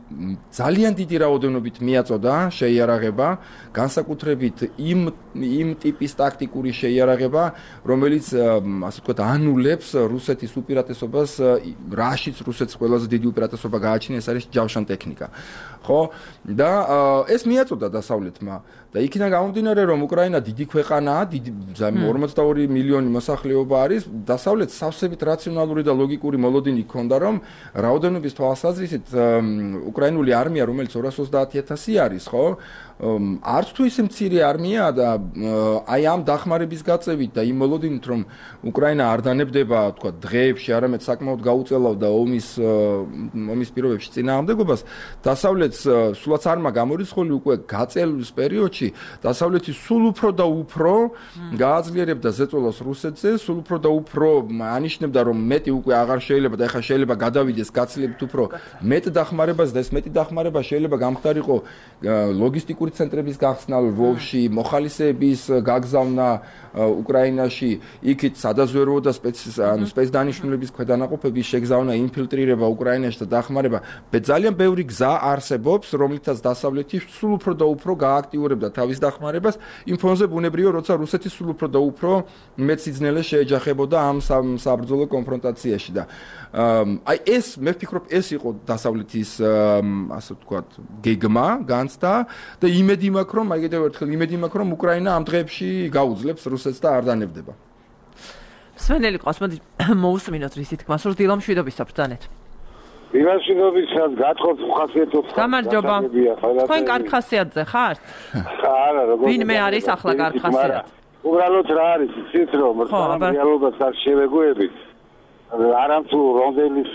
ძალიან დიდი რაოდენობით მიაწოდა შეიარაღება, განსაკუთრებით იმ ტიპის ტაქტიკური შეიარაღება, რომელიც ასე ვთქვათ, ანულებს რუსეთის უპირატესობას, რაშიც რუსეთს ყველაზე დიდი უპირატესობა გააჩნია, ეს არის ჯავშან ტექნიკა. ხო? და ეს მიაწოდა დასავლეთმა და იქიდან გამომდინარე, რომ უკრაინა დიდი ქვეყანაა, 42 მილიონი მოსახლეობა არის, დასავლეთს სავსებით რაციონალური და ლოგიკური მოლოდინი ჰქონდა, რომ რაოდენობის თვალსაზრისით უკრაინული არმია, რომელიც 230,000 არის, ხო? არც თუ ისე მცირე არმიაა და აი ამ დახმარების გაწევით და იმ მოლოდინით, რომ უკრაინა არ დანებდება, თქვა, დღეებში, არამედ საკმაოდ გაუწელავდა ომის პირობებში წინააღმდეგობას, დასავლეთს სულაც არმა გამორიცხული უკვე გაწევის პერიოდში, დასავლეთი სულ უფრო და უფრო გააძლიერებდა ზეწოლას რუსეთზე, სულ უფრო და უფრო ანიშნებდა, რომ მეტი უკვე აღარ შეიძლება და ეხლა შეიძლება გადავიდეს გაცილებით უფრო მეტ დახმარებას და ეს მეტი დახმარება შეიძლება გამხდარიყო ლოგისტიკური ცენტრების გახსნა ლვოვში, მოხალისეების გაგზავნა უკრაინაში, იქით სადაზვერვო და სპეცდანიშნულების ქვედანაყოფების შეგზავნა, ინფილტრირება უკრაინაში და დახმარება. ძალიან ბევრი გზა არსებობს, რომლითაც დასავლეთი სულ უფრო და უფრო გააქტიურებდა თავის დახმარებას, იმ ფონზე ბუნებრივია, როცა რუსეთი სულ უფრო და უფრო მეტ სიძნელეს შეეჯახებოდა ამ საბრძოლო კონფრონტაციაში და აი ეს მე ვფიქრობ ეს იყო დასავლეთის ასე ვთქვათ გეგმა, განცდა და იმედი მაქვს რომ აი კიდევ ერთხელ იმედი მაქვს რომ უკრაინა ამ დღეებში გაუძლებს რუსეთს და არ დანებდება. სვენელი ყავს, მოდი მოусმინოთ რისი თქმა, სურდილო მშვიდობის საბრძანეთ. მშვიდობისაც გათხოვთ ხასიათობს. გამარჯობა. თქვენ კარგ ხასიათზე ხართ? არა, როგორ. ვინმე არის ახლა კარგ ხასიათზე? უბრალოდ რა არის, იცით რომ რეალობას არ შევეგუებით. არამთუ რომდელის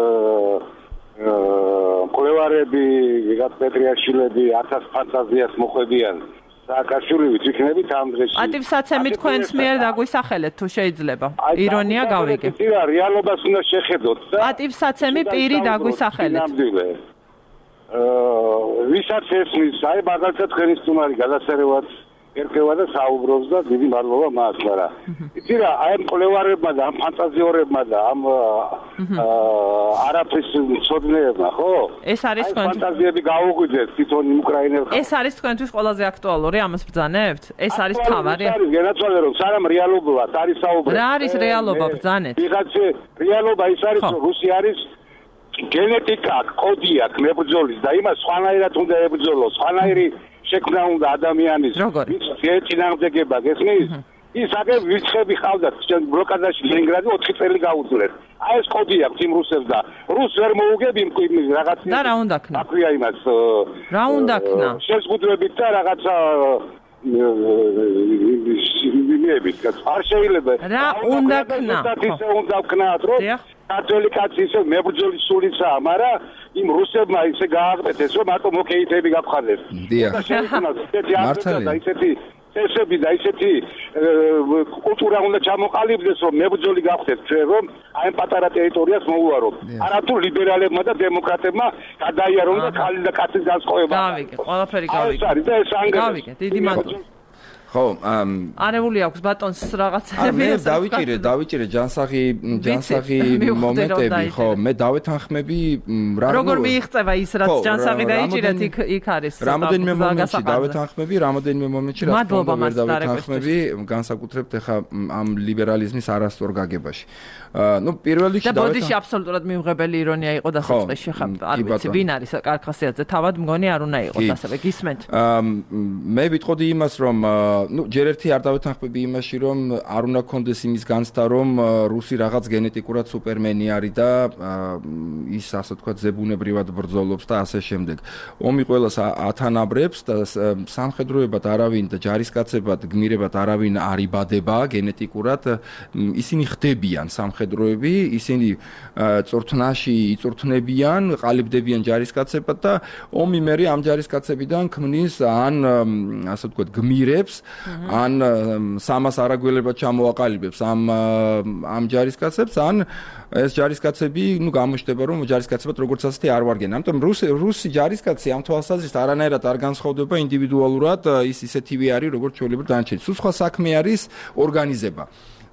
მკვლევარები, ვიღაც პეტრიაშვილები 1000 ფანტაზიას მოხვედიან სააკაშვილივით იქნებით ამ დღეში. პატივსაცემი თქვენს მიერ დაგვისახელეთ თუ შეიძლება. ირონია გავიგე. ირა რეალობას უნდა შეხედოთ და პატივსაცემი პირი დაგვისახელეთ. ვისაც ესმის, აი მაგალითად თქვენი სტუმარი გადასარევად ერქვა და საუბრობს და დიდი მადლობა მას, მაგრამ იცი რა, აი მკვლევარებმა და ამ ფანტაზიორებმა და ამ არაფრის მცოდნეებმა, ხო? ეს არის თქვენ ფანტაზიები გაუგვიძეთ თვითონ უკრაინელს. ეს არის თქვენთვის ყველაზე აქტუალური, ამას ბრძანებთ? ეს არის თავარი? ეს არის განაცვალე რომ სანამ რეალობად არის საუბრები. რა არის რეალობა ბრძანეთ? ვიღაც რეალობა ის არის რომ რუსი არის გენეტიკა, კოდი აქვს მებრძოლის და იმას სხვანაირად უნდა ებრძოლოს, სხვანაირი შექმნა უნდა ადამიანის წინააღმდეგება გესმის? ის აგერ ვიცხები ხავდათ ბლოკადაში ლენინგრადი 4 წელი გაუძლეს. აი ეს კოდი აქვს იმ რუსებს და რუს ვერ მოუგებ იმ რაღაც და რა უნდა ქნა? აქვია იმას. რა უნდა ქნა? შეზღუდვებით და რაღაცა იმებით არ შეიძლება. რა უნდა ქნა? ისე უნდა ქნათ რომ კათოლიკ კაცი ისე მებრძოლის სულიცაა, მაგრამ იმ რუსებმა ისე გააღწევეს, რომ მარტო მოკეითები გაფხარდეს. დიახ. მართალია. ისეთი წესები და ისეთი კულტურა უნდა ჩამოყალიბდეს, რომ მებრძოლი გახდეთ ჩვენ, რომ აი პატარა ტერიტორიას მოუვაროთ. არათუ ლიბერალებმა და დემოკრატებმა გადაიარონ და ხალი და კაცის განსხვავება. გავიგე, ყველაფერი გავიგე. ეს არის და ეს ანგარიში. გავიგე, დიდი მადლობა. ხო, არეული აქვს ბატონს რაღაცები. მე დავიჭირე ჯანსაღი მომენტები, ხო, მე დავეთანხმები რა როგორ მიიღწევა ის რაც ჯანსაღი დაიჭირეთ იქ არის. რამოდენიმე მომენტში დავეთანხმები, რამოდენიმე მომენტში რა თქმა უნდა დავეთანხმები, განსაკუთრებით ახლა ამ ლიბერალიზმის არასწორ გაგებაში. ნუ პირველ რიგში და ბოდიში აბსოლუტურად მიუღებელი ირონია იყო დასაწყისში, ხა არ ვიცი ვინ არის კარგ ხასიათზე, თავად მგონი არ უნდა იყოს ასევე გისმენთ. მე ვიტყოდი იმას რომ ну, ჯერ ერთი არ დავეთანხმები იმაში, რომ არ უნდა კონდეს იმის განცდა, რომ რუსი რაღაც გენეტიკურად სუპერმენი არის და ის ასე ვთქვათ ზებუნებრივად ბრძოლობს და ასე შემდეგ. ომი ყველას ათანაბრებს და სამხედროებად არავინ და ჯარისკაცებად გმირებად არავინ არ იბადება გენეტიკურად, ისინი ხდებიან სამხედროები, ისინი წორთნაში იწურთნებიან, ყალიბდებიან ჯარისკაცებად და ომი მერე ამ ჯარისკაცებიდან ქმნის ან ასე ვთქვათ გმირებს ან სამას არაგველებად ჩამოაყალიბებს ამ ჯარისკაცებს ან ეს ჯარისკაცები ნუ გამოჩნდება რომ ჯარისკაცებად როგორც ასეთი არ ვარგენ. ამიტომ რუსი ჯარისკაცი ამ თვალსაზრისით არანაირად არ განსხვავდება ინდივიდუალურად, ის ისეთივე არის როგორც ჩვეულებრივ დანარჩენი. სულ სხვა საქმე არის ორგანიზება.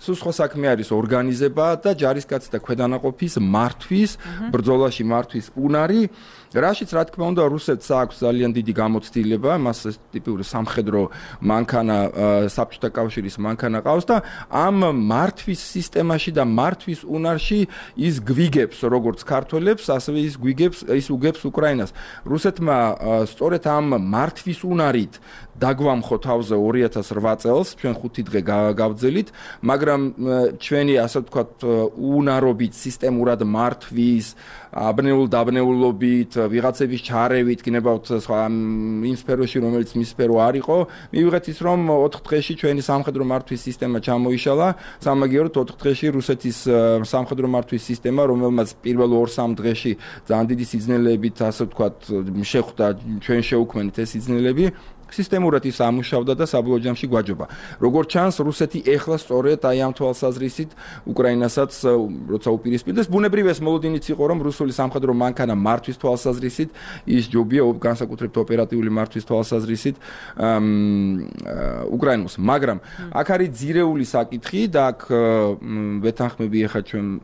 სულ სხვა საქმე არის ორგანიზება და ჯარისკაცი და ქვედანაყოფის მართვის, ბრძოლაში მართვის უნარი, რაშიც რა თქმა უნდა რუსეთს აქვს ძალიან დიდი გამოცდილება, მას ტიპური სამხედრო მანქანა საბჭოთა კავშირის მანქანა ყავს და ამ მართვის სისტემაში და მართვის უნარში ის გვიგებს როგორც ქართველებს, ასევე ის უგებს უკრაინას. რუსეთმა სწორედ ამ მართვის უნარით დაგვამხო თავზე 2008 წელს, ჩვენ 5 დღე გავძელით, მაგრამ ჩვენი ასე ვთქვათ უნარობით, სისტემურად მართვის, აბნეულ-დაბნეულობით, ვიღაცების ჩარევით, გინებავთ იმ სფეროში, რომელიც მის სფერო არ იყო, მივიღეთ ის, რომ 4 დღეში ჩვენი სამხედრო მართვის სისტემა ჩამოიშალა, სამაგიეროდ 4 დღეში რუსეთის სამხედრო მართვის სისტემა, რომელმაც პირველ 2-3 დღეში ძალიან დიდი სიძნელეებით, ასე ვთქვათ, შეხვდა, ჩვენ შეუქმნით ეს სიძნელეები. სისტემურად ის ამუშავდა და საბოლოო ჯამში გვაჯობა. როგორც ჩანს, რუსეთი ეხლა სწორედ აი ამ თვალსაზრისით უკრაინასაც როცა უპირისპირდეს, ბუნებრივ ეს მოლოდინიც იყო, რომ რუსული სამხედრო მანქანა მართვის თვალსაზრისით ის ჯობია განსაკუთრებით ოპერატიული მართვის თვალსაზრისით უკრაინას. მაგრამ აქ არის ძირეული საკითხი და აქ ვეთანხმები ეხლა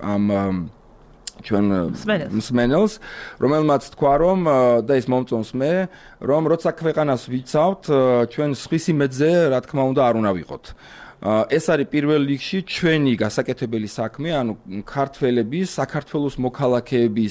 ჩვენ მსმენელს, რომელმაც თქვა, რომ და ის მომწონს მე, რომ როცა ქვეყანას ვიცავთ, ჩვენ სხვის იმედზე, რა თქმა უნდა, არ უნდა ვიყოთ. ეს არის პირველ რიგში ჩვენი გასაკეთებელი საქმე, ანუ ქართველების, საქართველოს მოქალაქეების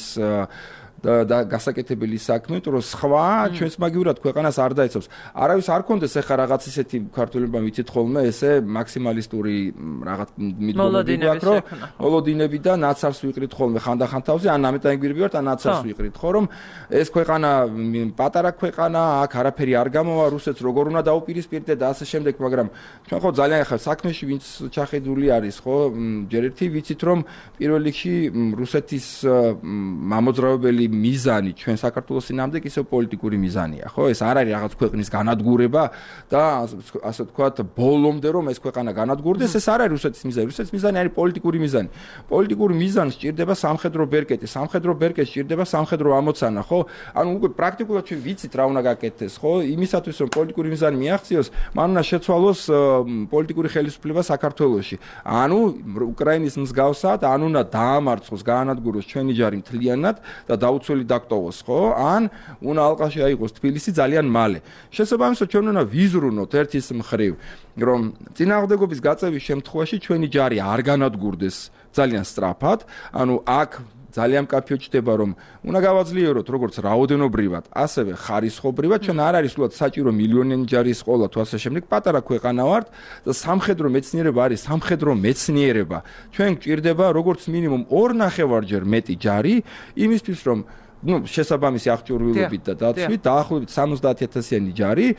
და გასაკეთებელი საქმე, რომ სხვა ჩვენს მაგივრად ქვეყანას არ დაეცავს. არავის არ კონდეს ახლა რაღაც ისეთი ქართველებმა ვიცით ხოლმე ესე მაქსიმალისტური რაღაც მიტოვები აქვს, რომ მოლოდინები და ნაცარს ვიყრით ხოლმე ხანდახან თავზე, ან ამეტანგვირები ვართ, ან ნაცარს ვიყრით, ხო, რომ ეს ქვეყანა პატარა ქვეყანა, აქ არაფერი არ გამოვა, რუსეთს როგორ უნდა დაუპირისპირდე და ასე შემდეგ, მაგრამ ჩვენ ხო ძალიან ახლა საქმეში ვინც ჩახედული არის, ხო, ჯერ ერთი ვიცით, რომ პირველ რიგში რუსეთის მამოძრავებელი მიზანი ჩვენ საქართველოს წინამდე ისე პოლიტიკური მიზანია, ხო? ეს არ არის რაღაც ქვეყნის განადგურება და ასე ვთქვათ, ბოლომდე რომ ეს ქვეყანა განადგურდეს, ეს არ არის რუსეთის მიზანი. რუსეთის მიზანი არის პოლიტიკური მიზანი. პოლიტიკური მიზანს სჭირდება სამხედრო ბერკეტი, სამხედრო ბერკეტს სჭირდება სამხედრო ამოცანა, ხო? ანუ უკვე პრაქტიკულად ჩვენ ვიცით რა უნდა გაკეთდეს, ხო? იმისათვის რომ პოლიტიკური მიზანი მიაღწიოს, მან უნდა შეცვალოს პოლიტიკური ხელისუფლება საქართველოში. ანუ უკრაინის მსგავსად, ან უნდა დაამარცხოს, გაანადგუროს ჩვენი ჯარი მთლიანად და უცველი დაკტოვოს, ხო? ან უნდა ალყაში აიღოს თბილისი ძალიან მალე. შესაბამისად ჩვენ უნდა ვიზრუნოთ ერთის მხრივ, რომ წინააღმდეგობის გაწევის შემთხვევაში ჩვენი ჯარი არ განადგურდეს ძალიან სწრაფად, ანუ აქ ძალიან მკაფიოდ ჩდება, რომ უნდა გავაძლიეროთ როგორც რაოდენობრივად, ასევე ხარისხობრივად, ჩვენ არ არის სულად საჭირო მილიონიანი ჯარის ყოლა თუ ასე შემდეგ, პატარა ქვეყანა ვართ და სამხედრო მეცნიერება არის სამხედრო მეცნიერება. ჩვენ გვჭირდება როგორც მინიმუმ 2.5-ჯერ მეტი ჯარი, იმისთვის რომ შესაბამისი აღჭურვილობით და დაცვით დაახლოებით 70,000-იანი ჯარი,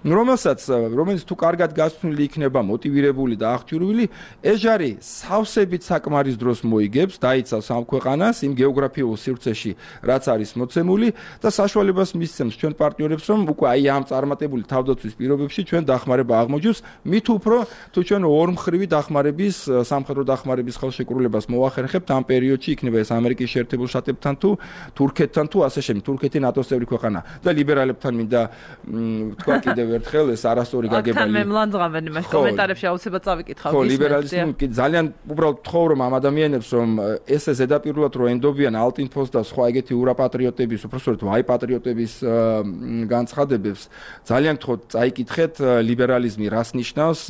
რომელიც თუ კარგად გასწრული იქნება, მოტივირებული და აღჭურვილი, ეს ჯარი სავსებით საკმარის დროს მოიგებს, დაიცავს ამ ქვეყანას იმ გეოგრაფიულ სივრცეში, რაც არის მოცემული და საშუალებას მისცემს ჩვენ პარტნიორებს, რომ უკვე აი ამ წარმატებული თავდაცვის პირობებში ჩვენ დახმარება აღმოჩნდეს, მით უფრო თუ ჩვენ ორმხრივი დახმარების, სამხედრო დახმარების ხელშეკრულებას მოახერხებთ ამ პერიოდში, იქნება ეს ამერიკის შეერთებულ შტატებთან თუ თურქეთთან თუ ასე შემდეგ, თურქეთი ნატოს წევრი ქვეყანა და ლიბერალებთან მინდა თქვა კიდევ ერთხელ ეს არასწორი გაგებალი. აქ მე მლანძღავენ იმას კომენტარებში აუცილებლად წავიკითხავ. ხო, ლიბერალიზმი ძალიან უბრალოდ თხოვ რომ ამ ადამიანებს რომ ესე ზედაპირულად რო ენდობიან ალტინფოს და სხვა ეგეთი ურაპატრიოტების, უბრალოდ ვაი პატრიოტების განცხადებებს, ძალიან თხოვ წაიკითხეთ ლიბერალიზმი რას ნიშნავს,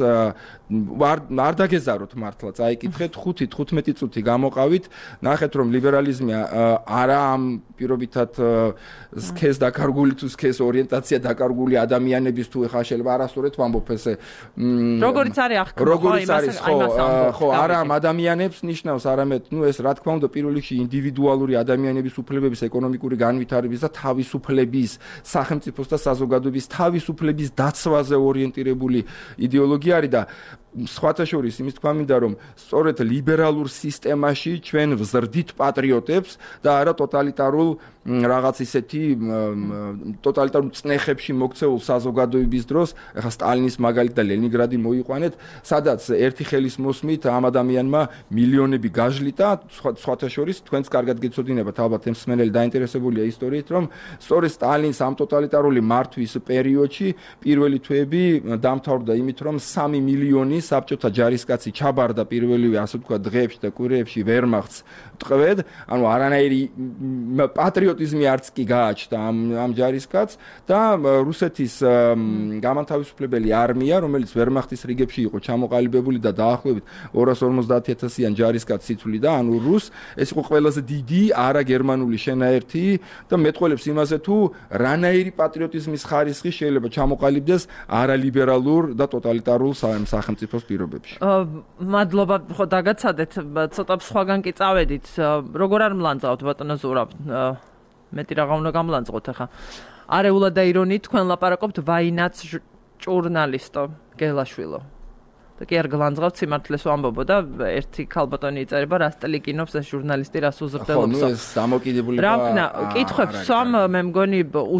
არ დაგეზაროთ მართლა, წაიკითხეთ 5-15 წუთი გამოყავით, ნახეთ რომ ლიბერალიზმი არა ამ პირობითად სქეს დაკარგული თუ სქეს ორიენტაცია დაკარგული ადამიანების თუ ეხა შეიძლება არასწორად ვამბობ ესე როგორიც არის ახლა ხო არა ამ ადამიანებს ნიშნავს არამედ ეს რა თქმა უნდა პირველ რიგში ინდივიდუალური ადამიანების უფლებების ეკონომიკური განვითარების და თავისუფლების სახელმწიფოს და საზოგადოების თავისუფლების დაცვაზე ორიენტირებული idеოლოგია არის და სხვათა შორის იმის თქვა მინდა რომ სწორედ ლიბერალურ სისტემაში ჩვენ ვზრდით პატრიოტებს და არა ტოტალიტარულ რაღაც ისეთი ტოტალიტარულ წნეხებში მოქცეულ საზოგადოების დროს ახლა სტალინის მაგალითი და ლენინგრადი მოიყვანეთ სადაც ერთი ხელის მოსმით ამ ადამიანმა მილიონები გაჟლიტა სხვათა შორის თქვენც კარგად გეცოდინებათ ალბათ მსმენელი დაინტერესებულია ისტორიით რომ სწორედ სტალინის ამ ტოტალიტარული მართვის პერიოდში პირველი თვეები დამთავრდა იმით რომ 3 მილიონის საბჭოთა ჯარისკაცი ჩაბარდა პირველივე ასე ვთქვათ დღეებში და კვირეებში ვერმახტს ტყვედ, ანუ არანაირი პატრიოტიზმი არც კი გააჩნდა ამ ჯარისკაცს და რუსეთის გამანთავისუფლებელი არმია, რომელიც ვერმახტის რიგებში იყო ჩამოყალიბებული და დაახლოებით 250,000-იან ჯარისკაცს ითვლიდა, ანუ ეს იყო ყველაზე დიდი არაგერმანული შენაერთი და მეტყველებს იმაზე თუ რანაირი პატრიოტიზმის ხარისხი შეიძლება ჩამოყალიბდეს არალიბერალურ და ტოტალიტარულ სახელმწიფოს პირობებში. მადლობა, ხო დაგაცადეთ, ცოტა სხვაგან კი წავედით. როგორ არ მლანძღავთ ბატონო ზურაბ? მეტი რაღა უნდა გამლანძღოთ ახლა. არეულად და ირონიით თქვენ ლაპარაკობთ ვაინაც ჟურნალისტო გელაშვილო. და კი არ გლანძღავთ სიმართლეს ვამბობო და ერთი ქალბატონი იწერება რასტელი კინობს ეს ჟურნალისტი რას უზრდელობს. ხო, ეს დამოკიდებულება. რა კითხებს სამ მე მგონი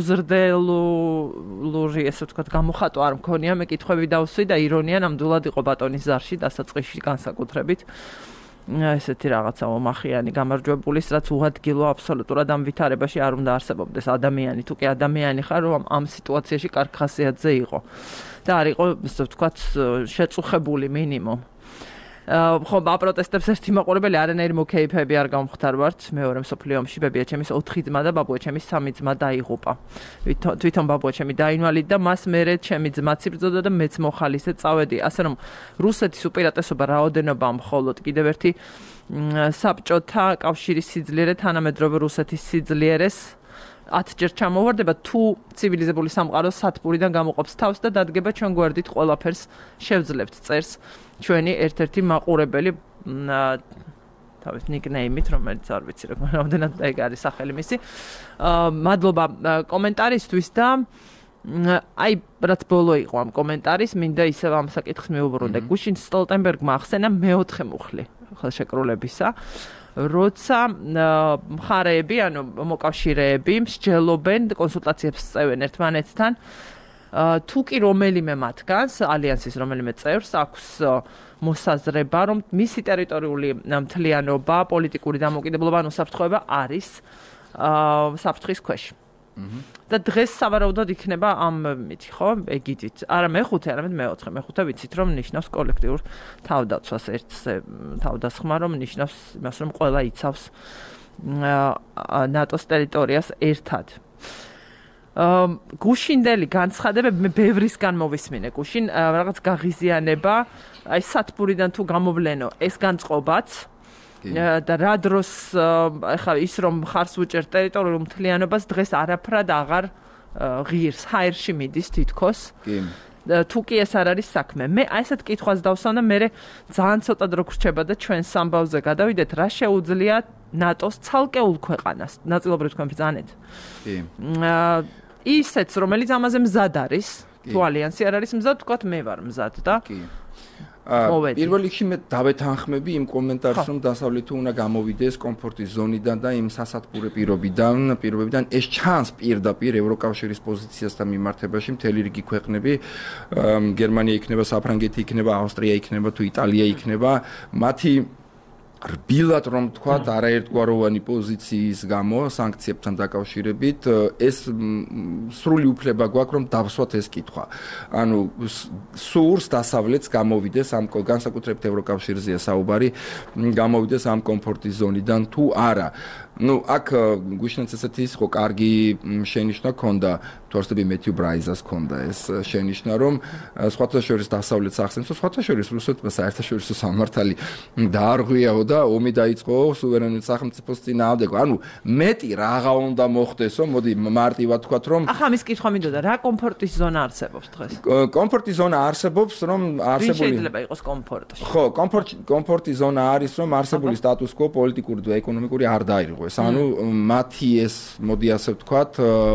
უზრდელური ესე ვთქვათ გამოხატვა არ მქონია, მე კითხვები დავსვი და ირონია ნამდვილად იყო ბატონის ზარში დასაწყისში განსაკუთრებით. ესეთი რაღაცა მომახიანი გამარჯვებულის რაც უადგილო აბსოლუტურად ამ ვითარებაში არ უნდა არსებობდეს ადამიანი თუ კი ადამიანი ხარ რომ ამ სიტუაციაში კარგ ხასიათზე იყო და არ იყო ასე ვთქვათ შეწუხებული მინიმუმ. ხო, აპროტესტებს ერთი მაყურებელი არანაირი მოკეიფები არ გამხდარვართ. მეორე მსოფლიო ომში ბებიაჩემის 4 ძმა და ბაბუაჩემის 3 ძმა დაიღუპა. თვითონ ბაბუაჩემი დაინვალიდა, მას მერე ჩემი ძმაც იბრძოდა და მეც მოხალისე წავედი. ასე რომ რუსეთის უპირატესობა რაოდენობა მხოლოდ კიდევ ერთი საბჭოთა კავშირის სიძლიერე თანამედროვე რუსეთის სიძლიერეს 10-ჯერ ჩამოვარდება თუ ცივილიზებული სამყარო სათბურიდან გამოყოფს თავს და დადგება ჩვენ გვერდით ყველაფერს შევძლებთ წერს ჩვენი ერთ-ერთი მაყურებელი თავის ნიკნეიმით რომელიც არ ვიცი რამდენად ეგ არის სახელი მისი. მადლობა კომენტარისთვის და აი რაც ბოლო იყო ამ კომენტარის მინდა ისევ ამ საკითხს მიუბრუნდე. გუშინ სტოლტენბერგმა ახსენა მეოთხე მუხლი ხელშეკრულებისა. როცა მხარეები, ანუ მოკავშირეები მსჯელობენ კონსულტაციებს წევენ ერთმანეთთან, თუ კი რომელიმე მათგანს, ალიანსის რომელიმე წევრს აქვს მოსაზრება, რომ მისი ტერიტორიული მთლიანობა, პოლიტიკური დამოუკიდებლობა, ანუ საფრთხეობა არის საფრთხის ქვეშ. და დღეს სავარაუდოდ იქნება ამ მითი, ხო, ეგიდით. არა მეხუთე, არამედ მეოთხე. მეხუთე ვიცით, რომ ნიშნავს კოლექტიურ თავდაცვას, ერთზე თავდასხმა, რომ ნიშნავს იმას, რომ ყველა იცავს ნატოს ტერიტორიას ერთად. გუშინდელი განცხადებები მე ბევრისგან მოვისმინე. გუშინ რაღაც გაღიზიანება, აი სათბურიდან თუ გამოვლენო, ეს განწყობაც და რა დროს ახლა ის რომ ხარს უჭერთ ტერიტორიულ მთლიანობას დღეს არაფრად აღარ ღირს ჰაერში მიდის თითქოს თუ კი ეს არ არის საქმე. მე აი ესეთ კითხვას დავსვამ და მე ძალიან ცოტა დრო გრჩება და ჩვენ სამბავზე გადავიდეთ რა შეუძლია ნატოს ცალკეულ ქვეყანას ნაწილობრივ თქვენ ბრძანეთ ისეთს რომელიც ამაზე მზად არის თუ ალიანსი არ არის მზად თქვათ მე ვარ მზად და პირველ რიგში მე დავეთანხმები იმ კომენტარს რომ დასავლეთი უნდა გამოვიდეს კომფორტის ზონიდან და იმ სასათბურე პირობებიდან ეს ჩანს პირდაპირ ევროკავშირის პოზიციასთან მიმართებაში მთელი რიგი ქვეყნები გერმანია იქნება, საფრანგეთი იქნება, ავსტრია იქნება თუ იტალია იქნება მათი რბილად რომ თქვათ არაერთგვაროვანი პოზიციის გამო სანქციებთან დაკავშირებით ეს სრული უფლება გვაქვს რომ დავსვათ ეს კითხვა. ანუ სურს დასავლეთს გამოვიდეს ამ განსაკუთრებით ევროკავშირზეა საუბარი გამოვიდეს ამ კომფორტის ზონიდან თუ არა. Ну, აქ გუშინაც ესეთი იყო კარგი შენიშვნა ქონდა, თორსები მეთიუ ბრაიზას ქონდა ეს შენიშვნა, რომ სხვათა შორის დასავლეთს ახსენს, სხვათა შორის რუსეთმა საერთაშორისო სამართალი დაარღვიაო და ომი დაიწყო სუვერენულ სახელმწიფოს წინააღმდეგ. ანუ მეტი რაღა უნდა მოხდესო, მოდი მარტივად ვთქვათ, რომ ახლა მის კითხვა მინდოდა, რა კომფორტის ზონა არსებობს დღეს? კომფორტის ზონა არსებობს, რომ არსებული შეიძლება იყოს კომფორტი. ხო, კომფორტის ზონა არის, რომ არსებული სტატუს კვო პოლიტიკური და ეკონომიკური არ დაირღვევს. ანუ მათი ეს მოდი ასე ვთქვათ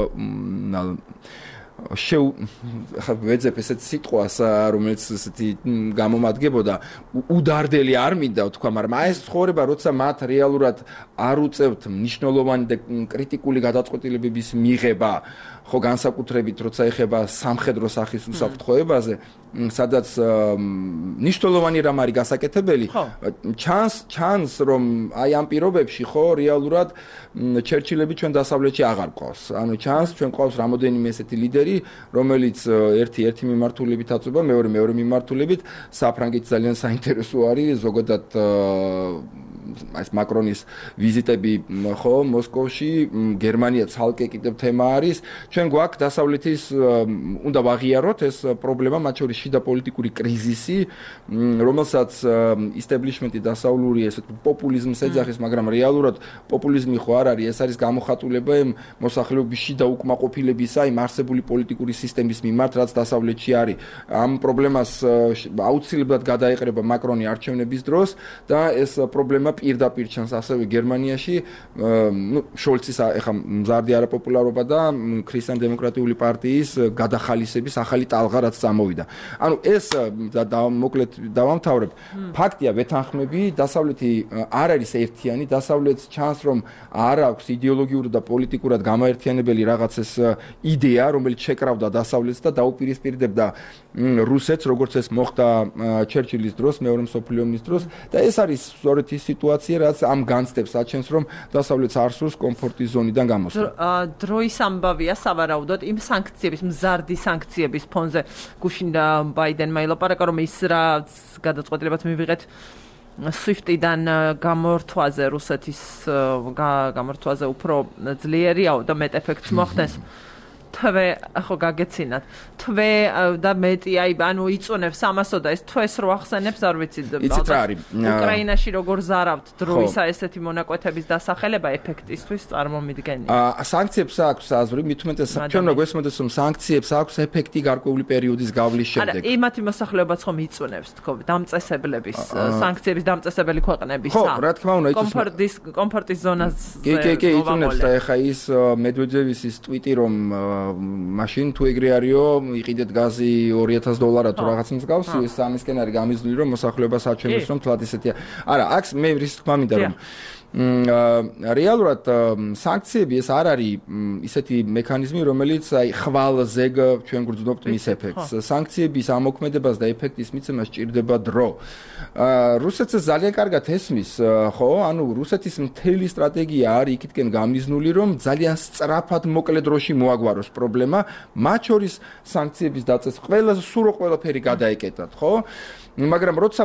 ვეძებ ესეთ სიტყვას რომელიც ესეთი გამომადგებოდა უდარდელი არ მინდა ვთქვა მაგრამ აი ეს ცხოვრება როცა მათ რეალურად არ უწევთ მნიშვნელოვანი და კრიტიკული გადაწყვეტილებების მიღება ხო განსაკუთრებით როცა ეხება სამხედრო სახის უსაფრთხოებაზე, სადაც ნიშნულოვანი რამ არის გასაკეთებელი, ჩანს რომ აი ამ პირობებში ხო რეალურად ჩერჩილები ჩვენ დასავლეთში აღარ ყავს. ანუ ჩანს ჩვენ ყავს რამოდენიმე ესეთი ლიდერი, რომელიც ერთი მიმართულებით აწובה, მეორე მიმართულებით, საფრანგეთ ძალიან საინტერესო არის ზოგადად ეს მაკრონის ვიზიტები ხო მოსკოვში, გერმანია ცალკე კიდევ თემა არის. ჩვენ გვაქვს დასავლეთის უნდა ვაღიაროთ ეს პრობლემა, მათ შორის შიდა პოლიტიკური კრიზისი, რომელსაც ისტაბლიშმენტი დასავლური ესეთ პოპულიზმს ეძახის, მაგრამ რეალურად პოპულიზმი ხო არ არის, ეს არის გამოხატულება მოსახლეობის შიდა უკმაყოფილებისა იმ არსებული პოლიტიკური სისტემის მიმართ, რაც დასავლეთში არის. ამ პრობლემას აუცილებლად გადაეყრება მაკრონი არჩევნების დროს და ეს პრობლემა პირდაპირ ჩანს ასევე გერმანიაში, შოლცის ახლა მზარდი არაპოპულარობა და ქრისტიან-დემოკრატიული პარტიის გადახალისების ახალი ტალღა რაც წამოვიდა. ანუ ეს მოკლედ დავამთავრებ. ფაქტია, ვეთანხმები, დასავლეთი არ არის ერთიანი, დასავლეთს ჩანს რომ არ აქვს იდეოლოგიურად და პოლიტიკურად გამაერთიანებელი რაღაც ეს იდეა, რომელიც შეკრავდა დასავლეთს და დაუპირისპირდებდა რუსეთს, როგორც ეს მოხდა ჩერჩილის დროს, მეორე მსოფლიო ომის დროს და ეს არის სწორედ ის სიტუაცია, რაც ამ განცდებს აჩენს, რომ დასავლეთს არ სურს კომფორტის ზონიდან გამოსვლა. დროის ამბავია სავარაუდოდ იმ სანქციების, მზარდი სანქციების ფონზე გუშინ ბაიდენმა ილაპარაკა, რომ ის რაც გადაწყვეტილებაც მივიღეთ SWIFT-დან გამორთვაზე, რუსეთის გამორთვაზე უფრო ძლიერიაო და მეტ ეფექტს მოხდეს. თვე ხო გაგეცინათ. თვე და მეტი აი ანუ იწონებს ამასო და ეს თვეს რო ახსენებს არ ვიცი. იცით რა არის? უკრაინაში როგორ ზარავთ დროისა ესეთი მონაკვეთების დასახელება ეფექტისთვის წარმომიდგენია. სანქციებს აქვს აზრი, მით უმეტეს ჩვენ რო გვესმოდეს რომ სანქციებს აქვს ეფექტი გარკვეული პერიოდის გავლის შემდეგ. არა, იმათი მოსახლეობაც ხომ იწონებს თქო, დამწესებლების, სანქციების დამწესებელი ქვეყნების. ხო, რა თქმა უნდა, კომფორტის ზონას. კი, იწონებს და ეხა ის მედვედევის ის ტვიტი რომ მაშინ თუ ეგრე არისო, იყიდეთ გაზი $2000 თუ რაღაც მსგავსი, ეს ამისკენ არის გამიზნული, რომ მოსახლეობას აჩვენებს, რომ თლად ისეთია. არა, აქ მე რის თქმა მინდა რომ რეალურად სანქციები ეს არ არის ისეთი მექანიზმი, რომელიც აი ხვალზე ჩვენ გრძნობთ მის ეფექტს. სანქციების ამოქმედებას და ეფექტის მიცემას ჭირდება დრო. რუსეთს ძალიან კარგად ესმის, ხო? ანუ რუსეთის მთელი სტრატეგია არის იქითკენ გამიზნული, რომ ძალიან სწრაფად მოკლე დროში მოაგვაროს პრობლემა, მათ შორის სანქციების დაწესება. ყველაფერი გადაეკეტათ, ხო? მაგრამ როცა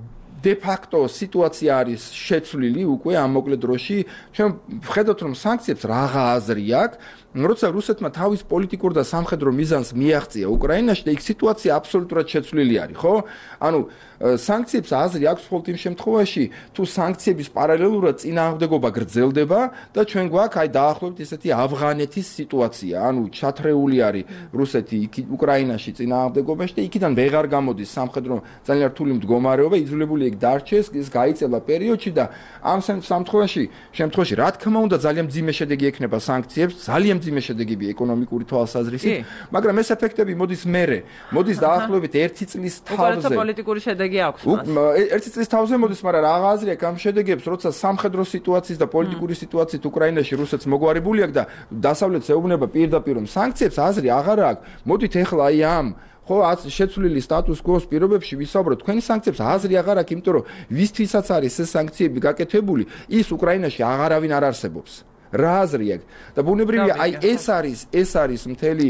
de facto სიტუაცია არის შეცვლილი უკვე ამ მოკლე დროში, ჩვენ ვხედავთ რომ სანქციებს რაღა აზრი აქვს, როცა რუსეთმა თავის პოლიტიკურ და სამხედრო მიზანს მიაღწია უკრაინაში და იქ სიტუაცია აბსოლუტურად შეცვლილი არის, ხო? ანუ სანქციებს აზრი აქვს მხოლოდ იმ შემთხვევაში, თუ სანქციების პარალელურად წინააღმდეგობა გრძელდება და ჩვენ გვაქვს აი დაახლოებით ესეთი ავღანეთის სიტუაცია, ანუ ჩათრეული არის რუსეთი უკრაინაში წინააღმდეგობაში და იქიდან ვეღარ გამოდის სამხედრო ძალიან რთული მდგომარეობა, იძულებული იქ დარჩეს, ის გაიწელა პერიოდში და ამ შემთხვევაში რა თქმა უნდა ძალიან მძიმე შედეგი ექნება სანქციებს, ძალიან მძიმე შედეგები ეკონომიკური თვალსაზრისით, მაგრამ ეს ეფექტები მოდის მერე, მოდის დაახლოებით 1 წლის თავზე. უკვე პოლიტიკური შედეგი აქვს. 1 წლის თავზე მოდის, მაგრამ რა აზრი აქვს ამ შედეგებს, როცა სამხედრო სიტუაციის და პოლიტიკური სიტუაციით უკრაინაში რუსეთს მოგვარებული აქვს და დასავლეთს ეუბნება პირდაპირ რომ სანქციებს აზრი აღარ აქვს. მოდით ეხლა აი ამ ხო შეცვლილი სტატუს კოს პირობებში ვისაუბროთ, თქვენი სანქციებს აზრი აღარ აქვს, იმიტომ რომ ვისთვისაც არის ეს სანქციები გაკეთებული, ის უკრაინაში აღარავინ არ არსებობს. რა აზრი აქვს და ბუნებრივია აი ეს არის მთელი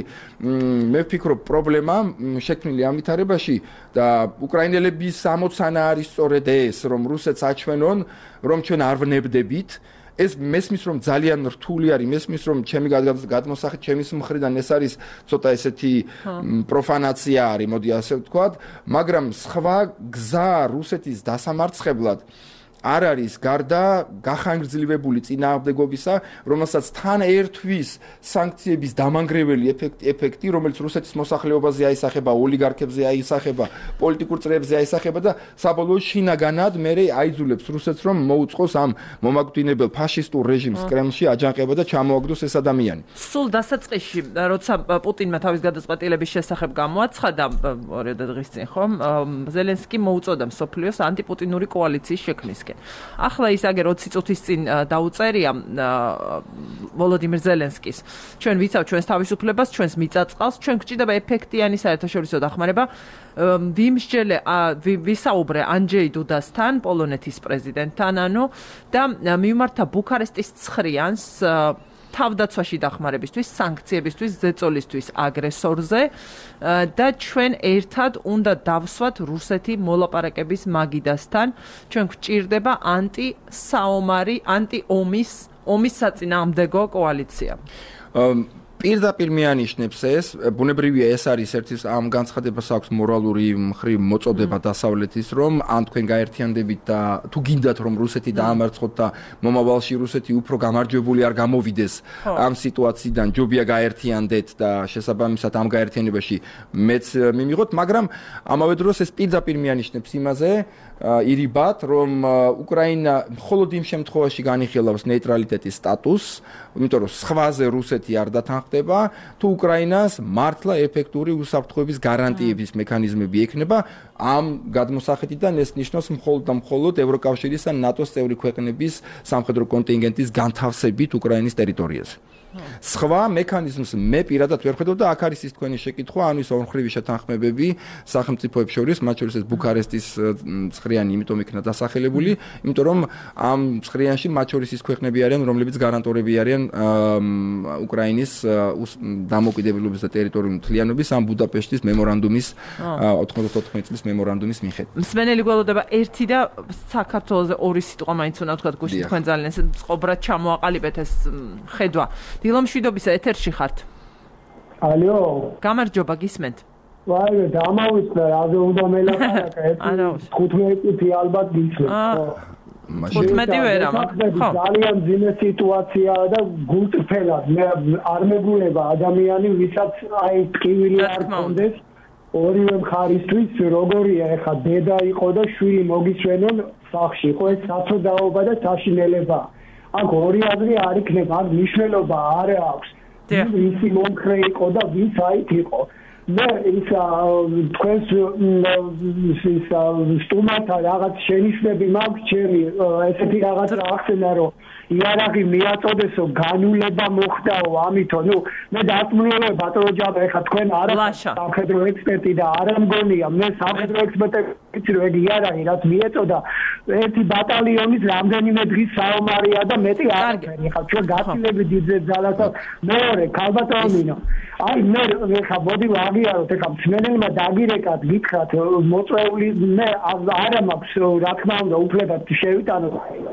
მე ვფიქრობ პრობლემა შექმნილი ამ ვითარებაში და უკრაინელების ამოცანა არის სწორედ ეს, რომ რუსეთს აჩვენონ, რომ ჩვენ არ ვნებდებით. ეს მესმის რომ ძალიან რთული არის, მესმის რომ ჩემი გადმოსახით ჩემის მხრიდან ეს არის ცოტა ესეთი პროფანაცია არის, მოდი ასე ვთქვათ, მაგრამ სხვა გზა რუსეთის დასამარცხებლად არ არის გარდა გახანგრძლივებული წინააღმდეგობისა, რომელსაც თან ერთვის სანქციების დამანგრეველი ეფექტი, რომელიც რუსეთის მოსახლეობაზე აისახება, ოლიგარქებზე აისახება, პოლიტიკურ წრეებზე აისახება და საბოლოო შინაგანად მერე აიძულებს რუსეთს, რომ მოუწყოს ამ მომაკვდინებელ ფაშისტურ რეჟიმს კრემლში აჯანყება და ჩამოაგდოს ეს ადამიანი. სულ დასაწყისში, როცა პუტინმა თავის გადაწყვეტილების შესახებ გამოაცხადა 2 დღის წინ, ხო? ზელენსკი მოუწოდა მსოფლიოს ანტიპუტინური კოალიციის შექმნისკენ. წინასწარ. ახლა ის აგერ 20 წუთის წინ დაუწერია ვოლოდიმირ ზელენსკის. ჩვენ ვიცავთ ჩვენს თავისუფლებას, ჩვენს მიწაწყალს, ჩვენ გვჭირდება ეფექტიანი საერთაშორისო დახმარება. ვისაუბრე ანჯეი დუდასთან, პოლონეთის პრეზიდენტთან, და მიმართა ბუქარესტის ცხრიანს თავდაცვაში დახმარებისთვის, სანქციებისთვის, ზეწოლისთვის აგრესორზე და ჩვენ ერთად უნდა დავსვათ რუსეთი მოლაპარაკების მაგიდასთან. ჩვენ გვჭირდება ანტისაომარი, ომის საწინააღმდეგო კოალიცია. პირდაპირ მეანიშნებს ეს, ბუნებრივია ეს არის ერთი ამ განცხადებას აქვს მორალური მხრივ მოწოდება დასავლეთის, რომ ან თქვენ გაერთიანდებით და თუ გინდათ რომ რუსეთი დაამარცხოთ და მომავალში რუსეთი უფრო გამარჯვებული არ გამოვიდეს ამ სიტუაციიდან, ჯობია გაერთიანდეთ და შესაბამისად ამ გაერთიანებაში მეც მივიღოთ, მაგრამ ამავე დროს ეს პირდაპირ მეანიშნებს იმაზე ირიბად, რომ უკრაინა მხოლოდ იმ შემთხვევაში განიხილავს ნეიტრალიტეტის სტატუსს, იმიტომ რომ სხვაზე რუსეთი არ დათანხმდება, თუ უკრაინას მართლა ეფექტური უსაფრთხოების გარანტიების მექანიზმები ექნება, ამ გადმოსახედიდან ეს ნიშნავს მხოლოდ და მხოლოდ ევროკავშირის ან ნატოს წევრი ქვეყნების სამხედრო კონტინგენტის განთავსებით უკრაინის ტერიტორიაზე. სხვა მექანიზმს მე პირადად ვერ ხედავ და აქ არის ის თქვენი შეკითხვა, ანუ ის ორმხრივი შეთანხმებები სახელმწიფოებს შორის, მათ შორის ეს ბუქარესტის ცხრიანი, იმიტომ იქნა დასახელებული, იმიტომ რომ ამ ცხრიანში მათ შორის ის ქვეყნები არიან, რომლებიც გარანტორები არიან უკრაინის დამოუკიდებლობის და ტერიტორიული მთლიანობის ამ ბუდაპეშტის მემორანდუმის 94 წლის მემორანდუმის მიხედვით. მსმენელი გველოდება ერთი და საქართველოზე ორი სიტყვა მაინც უნდა ვთქვათ, გუშინ თქვენ ძალიან წყობრად ჩამოაყალიბეთ ეს ხედვა. დილომშვიდობისა ეთერში ხართ. ალო. გამარჯობა, გისმენთ. ვაი, დამავიწყდა, რაზე უნდა მელაპარაკა, 15 ალბათ გისმენთ. 15 ვერა, ხო. ძალიან ძიმე სიტუაციაა და გულწრფელად მე არ მეგულება ადამიანი, ვისაც აი ტკივილი არ კონდეს ორივე მხარისთვის, როგორია ეხა დედა იყო და შვილი მოგისვენონ სახში, ხო ეს საწოდაობა და საშინელება. აქ ორი აზრი არ იქნება, აქ მნიშვნელობა არ აქვს. ვისი მომხრე იყო და ვის აით იყო. მე ის თქვენს სტუმართან რაღაც შენიშვნები მაქვს ჩემი, ესეთი რაღაც ახსენა, რომ იარაღი მიაწოდესო, განულება მოხდაო, ამითო, მე დაწმუნებული ბატონო ჯაბა, ეხლა თქვენ არ სამხედრო ექსპერტი და არ მგონია, მე სამხედრო ექსპერტი ვიცი რომ ეგ იარაღი რაც მიეწოდა, ერთი ბატალიონის რამდენიმე დღის საომარია და მეტი არაფერი. ეხლა ჩვენ გაცილებით დიდ ძალას მეორე ქალბატონინო. აი მე ეხლა მოდი ვაღიაროთ, ეხლა მსმენელმა დაგირეკათ, გითხრათ მოწვეული, მე არა მაქვს რა თქმა უნდა უფლება შევიტანო.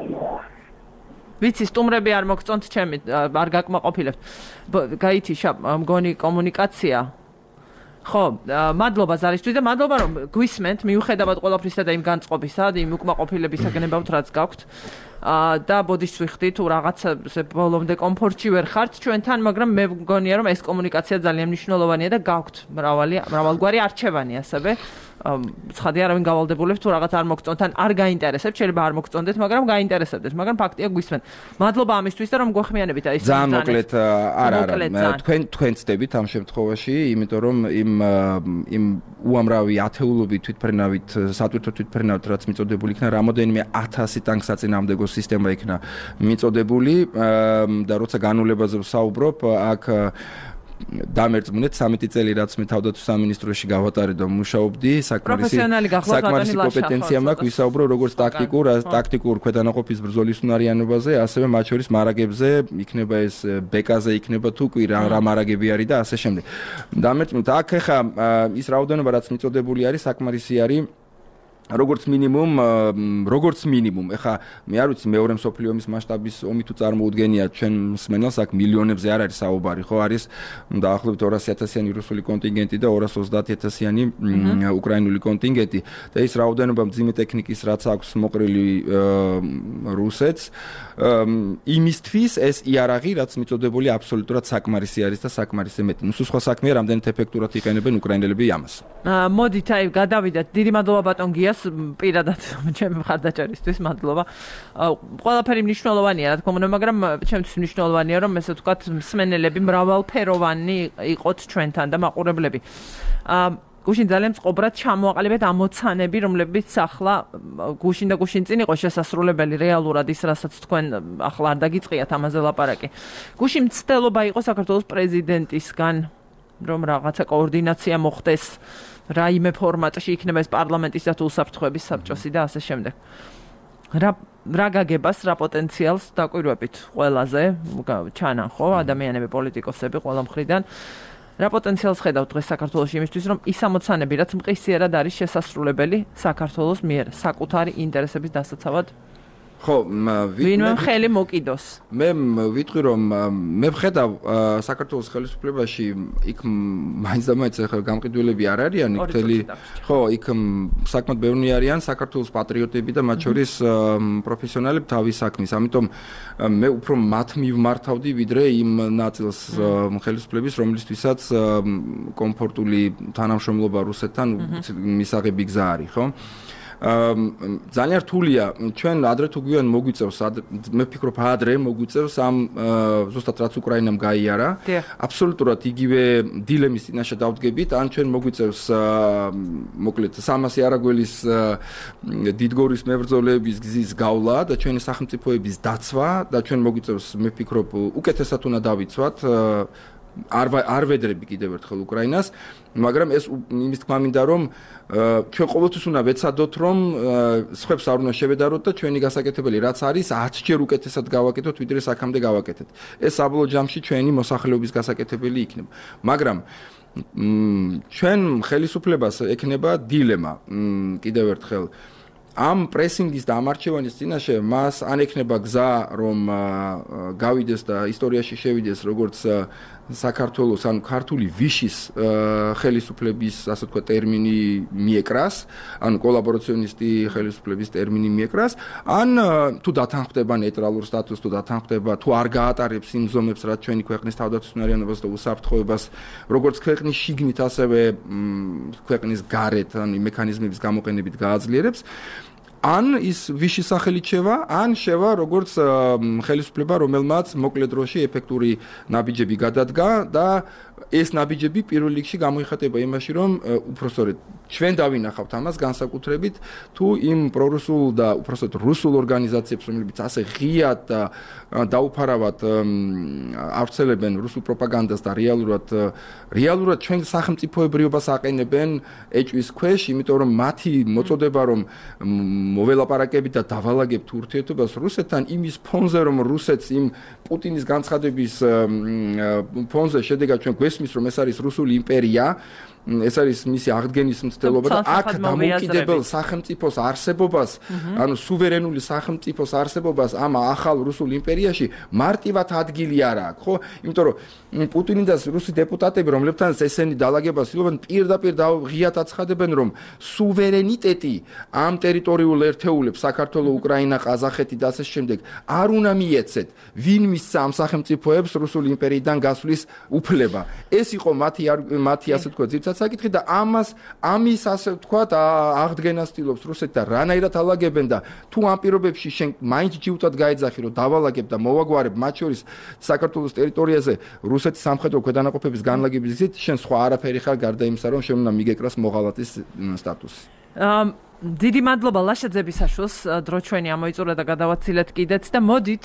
ვიცი, სტუმრები არ მოგწონთ ჩემი, არ გაკმაყოფილებთ. გაითიშა მგონი კომუნიკაცია. ხო, მადლობა ზარისთვის და მადლობა რომ გვისმენთ, მიუხედავად ყველაფრისა და იმ განწყობისა, იმ უკმაყოფილებისა გნებავთ რაც გაქვთ. და ბოდიშს ვიხდი თუ რაღაცა ბოლომდე კომფორტში ვერ ხართ ჩვენთან, მაგრამ მე მგონია რომ ეს კომუნიკაცია ძალიან მნიშვნელოვანია და გაქვთ მრავალგვარი არჩევანი ასევე. ცხადია არავინ გავალდებულებს თუ რაღაც არ მოგწონთ ან არ გაინტერესებთ, შეიძლება არ მოგწონდეთ, მაგრამ გაინტერესებდეთ, მაგრამ ფაქტია გვისმენთ. მადლობა ამისთვის და რომ გვეხმიანებით აი ეს ძალიან მოკლედ თქვენ ცდებით ამ შემთხვევაში, იმიტომ რომ იმ უამრავი ათეულობით თვითფრენავით, სატვირთო თვითფრენავით რაც მიწოდებული იქნა, რამოდენიმე 1000 ტანკსაწინააღმდეგო სისტემა იქნა მიწოდებული და როცა განულებაზე ვსაუბრობ, აქ დამერწმუნეთ 13 წელი რაც მე თავდაცვის სამინისტროში გავატარე და მუშაობდი, საკმარისი კომპეტენცია მაქვს ვისაუბრო როგორც ტაქტიკურ ქვედანაყოფის ბრძოლის უნარიანობაზე, ასევე მათ შორის მარაგებზე, იქნება ეს ბეკაზე, იქნება თუ კი რა მარაგები არის და ასე შემდეგ. დამერწმუნეთ, აქ ხა ის რაოდენობა რაც მიწოდებული არის, საკმარისი არის როგორც მინიმუმ, ეხა მე არ ვიცი მეორე მსოფლიო ომის მასშტაბის ომი თუ წარმოუდგენია ჩვენ მსმენელს, აქ მილიონებზე არ არის საუბარი, ხო, არის დაახლოებით 200,000-იანი რუსული კონტინგენტი და 230,000-იანი უკრაინული კონტინგენტი და ის რაოდენობა მძიმე ტექნიკის რაც აქვს მოყრილი რუსეთს, იმისთვის ეს იარაღი რაც მიწოდებული აბსოლუტურად საკმარისი არის და საკმარისი მეტი. ნუ სხვა საქმეა, რამდენად ეფექტურად იყენებენ უკრაინელები ამას. მოდით აი გადავიდეთ. დიდი მადლობა ბატონ გიას პირადად ჩემი მხარდაჭერისთვის, მადლობა. ყველაფერი მნიშვნელოვანია, რა თქმა უნდა, მაგრამ ჩემთვის მნიშვნელოვანია, რომ ესე ვთქვათ, მსმენელები მრავალფეროვანი იყოთ ჩვენთან და მაყურებლები. გუშინ ძალიან წყობრად ჩამოაყალიბეთ ამოცანები, რომლებიც ახლა გუშინ და გუშინ წინ იყო შესასრულებელი რეალურად ის, რასაც თქვენ ახლა არ დაგიწყიათ ამაზე ლაპარაკი. გუშინ მცდელობა იყო საქართველოს პრეზიდენტისგან, რომ რაღაცა კოორდინაცია მოხდეს რაიმე ფორმატში, იქნება ეს პარლამენტის და თუ უსაფრთხოების საბჭოსი და ასე შემდეგ. რა გაგებას, რა პოტენციალს დაკვირვებით ყველაზე ჩანახო ადამიანები, პოლიტიკოსები ყველა მხრიდან. რა პოტენციალს ხედავთ დღეს საქართველოში იმისთვის, რომ ის ამოცანები, რაც მყისიერად არის შესასრულებელი საქართველოს მიერ, საკუთარი ინტერესების დასაცავად ხო, ვინმე ხელი მოკიდოს. მე ვიტყვი რომ მე ვხედავ საქართველოს ხელისუფლებაში იქ მაინც და მაინც გამყიდველები არ არიან, იქ მთელი ხო, იქ საკმაოდ ბევრი არიან საქართველოს პატრიოტები და მათ შორის პროფესიონალები თავის საქმის. ამიტომ მე უფრო მათ მივმართავდი ვიდრე იმ ნაწილს ხელისუფლების, რომლისთვისაც კომფორტული თანამშრომლობა რუსეთთან მისაღები გზა არის, ხო? ძალიან რთულია ჩვენ ადრე თუ გვიან მოგვიწევს მე ვფიქრობ ადრე მოგვიწევს ამ ზუსტად რაც უკრაინამ გაიარა აბსოლუტურად იგივე დილემის წინაშე დავდგებით ან ჩვენ მოგვიწევს მოკლედ 300 არაგველის დიდგორის მებრძოლების გზის გავლა და ჩვენი სახელმწიფოების დაცვა და ჩვენ მოგვიწევს მე ვფიქრობ უკეთესად უნდა დავიცვათ არ ვედრები კიდევ ერთხელ უკრაინას მაგრამ ეს იმის თქმა მინდა რომ ჩვენ ყოველთვის უნდა ვეცადოთ რომ სხვებს არ უნდა შევედაროთ და ჩვენი გასაკეთებელი რაც არის 10 ჯერ უკეთესად გავაკეთოთ ვიდრე აქამდე გავაკეთეთ ეს საბოლოო ჯამში ჩვენი მოსახლეობის გასაკეთებელი იქნება მაგრამ ჩვენ ხელისუფლებას ექნება დილემა კიდევ ერთხელ ამ პრესინგის და ამარჩევანის წინაშე მას ან ექნება გზა რომ გავიდეს და ისტორიაში შევიდეს როგორც საქართველოს ან ქართული ვიშის ხელისუფლების ასე თქვა ტერმინი მიეკრას ან კოლაბორაციონისტი ხელისუფლების ტერმინი მიეკრას ან თუ დათანხმდება ნეიტრალურ სტატუსს თუ დათანხმდება თუ არ გაატარებს იმ ზომებს რაც ჩვენი ქვეყნის თავდაცვითარიანობას და უსაფრთხოებას როგორც ქვეყნის შიგნით ასევე ქვეყნის გარეთ ან მექანიზმების გამოყენებით გააძლიერებს ან ის ვიშის სახელით შევა, ან შევა როგორც ხელისუფლება, რომელმაც მოკლე დროში ეფექტური ნაბიჯები გადადგა და ეს ნაბიჯები პირველ რიგში გამოიხატება იმაში, რომ უпроსტოდ ჩვენ დავინახავთ ამას განსაკუთრებით თუ იმ პრორუსულ და უпроსტოდ რუსულ ორგანიზაციებს, რომლებიც ასე ღიად და დაუფარავად ავრცელებენ რუსულ პროპაგანდას და რეალურად ჩვენ სახელმწიფოებრიობას აყენებენ ეჭვის ქვეშ, იმიტომ რომ მათი მოწოდება რომ მოველაპარაკებით და დავალაგებთ ურთიერთობას რუსეთთან იმის ფონზე რომ რუსეთს იმ პუტინის განცხადების ფონზე შედეგად ჩვენ გვესმის რომ ეს არის რუსული იმპერია ეს არის მისი აღდგენის მცდელობა და აქ დამოუკიდებელ სახელმწიფოს არსებობას ანუ სუვერენული სახელმწიფოს არსებობას ამ ახალ რუსულ იმპერიაში მარტივად ადგილი არ აქვს ხო იმიტომ რომ პუტინი და რუსი დეპუტატები რომლებთანაც ესენი დალაგებას ილობენ პირდაპირ ღიად აცხადებენ რომ სუვერენიტეტი ამ ტერიტორიულ ერთეულებს საქართველოს უკრაინა ყაზახეთი და ასე შემდეგ არ უნდა მიეცეთ ვინ მისცა ამ სახელმწიფოებს რუსული იმპერიიდან გასვლის უფლება ეს იყო მათი ასე თქვა საკითხი და ამის ასე ვთქვათ აღდგენას ცდილობს რუსეთი და რანაირად ალაგებენ და თუ ამ პირობებში შენ მაინც ჯიუტად გაეძახი რომ დავალაგებ და მოვაგვარებ მათ შორის საქართველოს ტერიტორიაზე რუსეთის სამხედრო ქვედანაყოფების განლაგების გზით შენ სხვა არაფერი ხარ გარდა იმისა რომ შენ უნდა მიგეკრას მოღალატის სტატუსი დიდი მადლობა ლაშაძებისაშვილს დრო ჩვენი ამოიწურა და გადავაცილეთ კიდეც და მოდით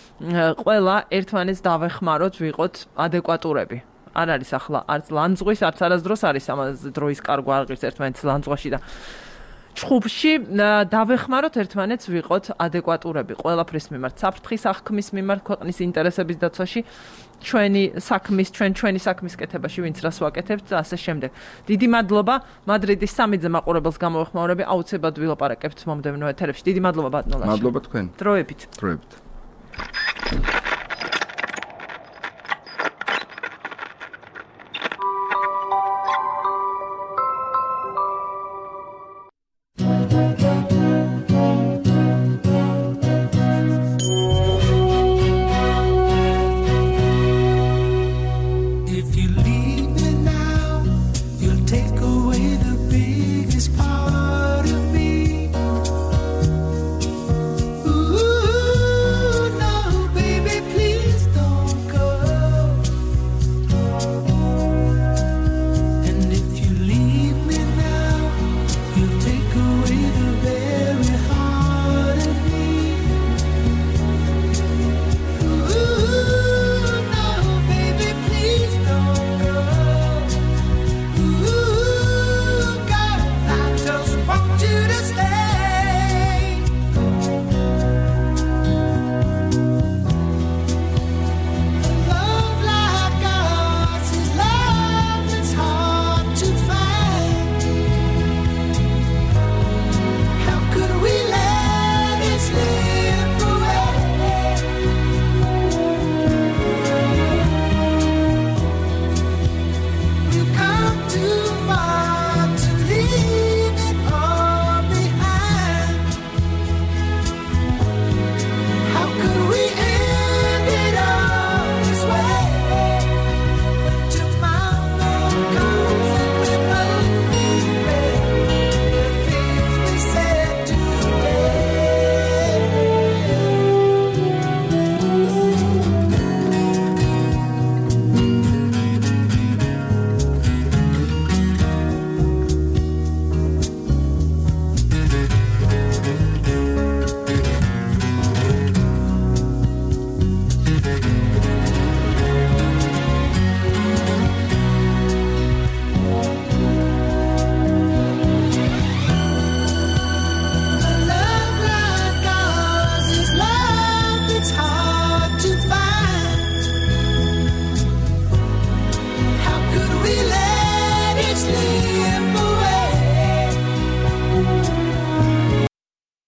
ყველა ერთმანეთს დავეხმაროთ ვიყოთ ადეკვატურები არ არის ახლა არც ლანძღვის არც არასდროს არის ამაზე დროის კარგვა აღირს ერთმანეთის ლანძღვაში და ჩხუბში დავეხმაროთ ერთმანეთს ვიყოთ ადეკვატურები ყველაფრის მიმართ საფრთხის აღქმის მიმართ ქვეყნის ინტერესების დაცვაში ჩვენი საქმის კეთებაში ვინც რას ვაკეთებთ და ასე შემდეგ დიდი მადლობა მადრიდის სამიძე მაყურებელს გამოვეხმაურები აუცილებლად ვილაპარაკებთ მომდევნო ეთერებში დიდი მადლობა ბატონო ლაშა მადლობა თქვენ დროებით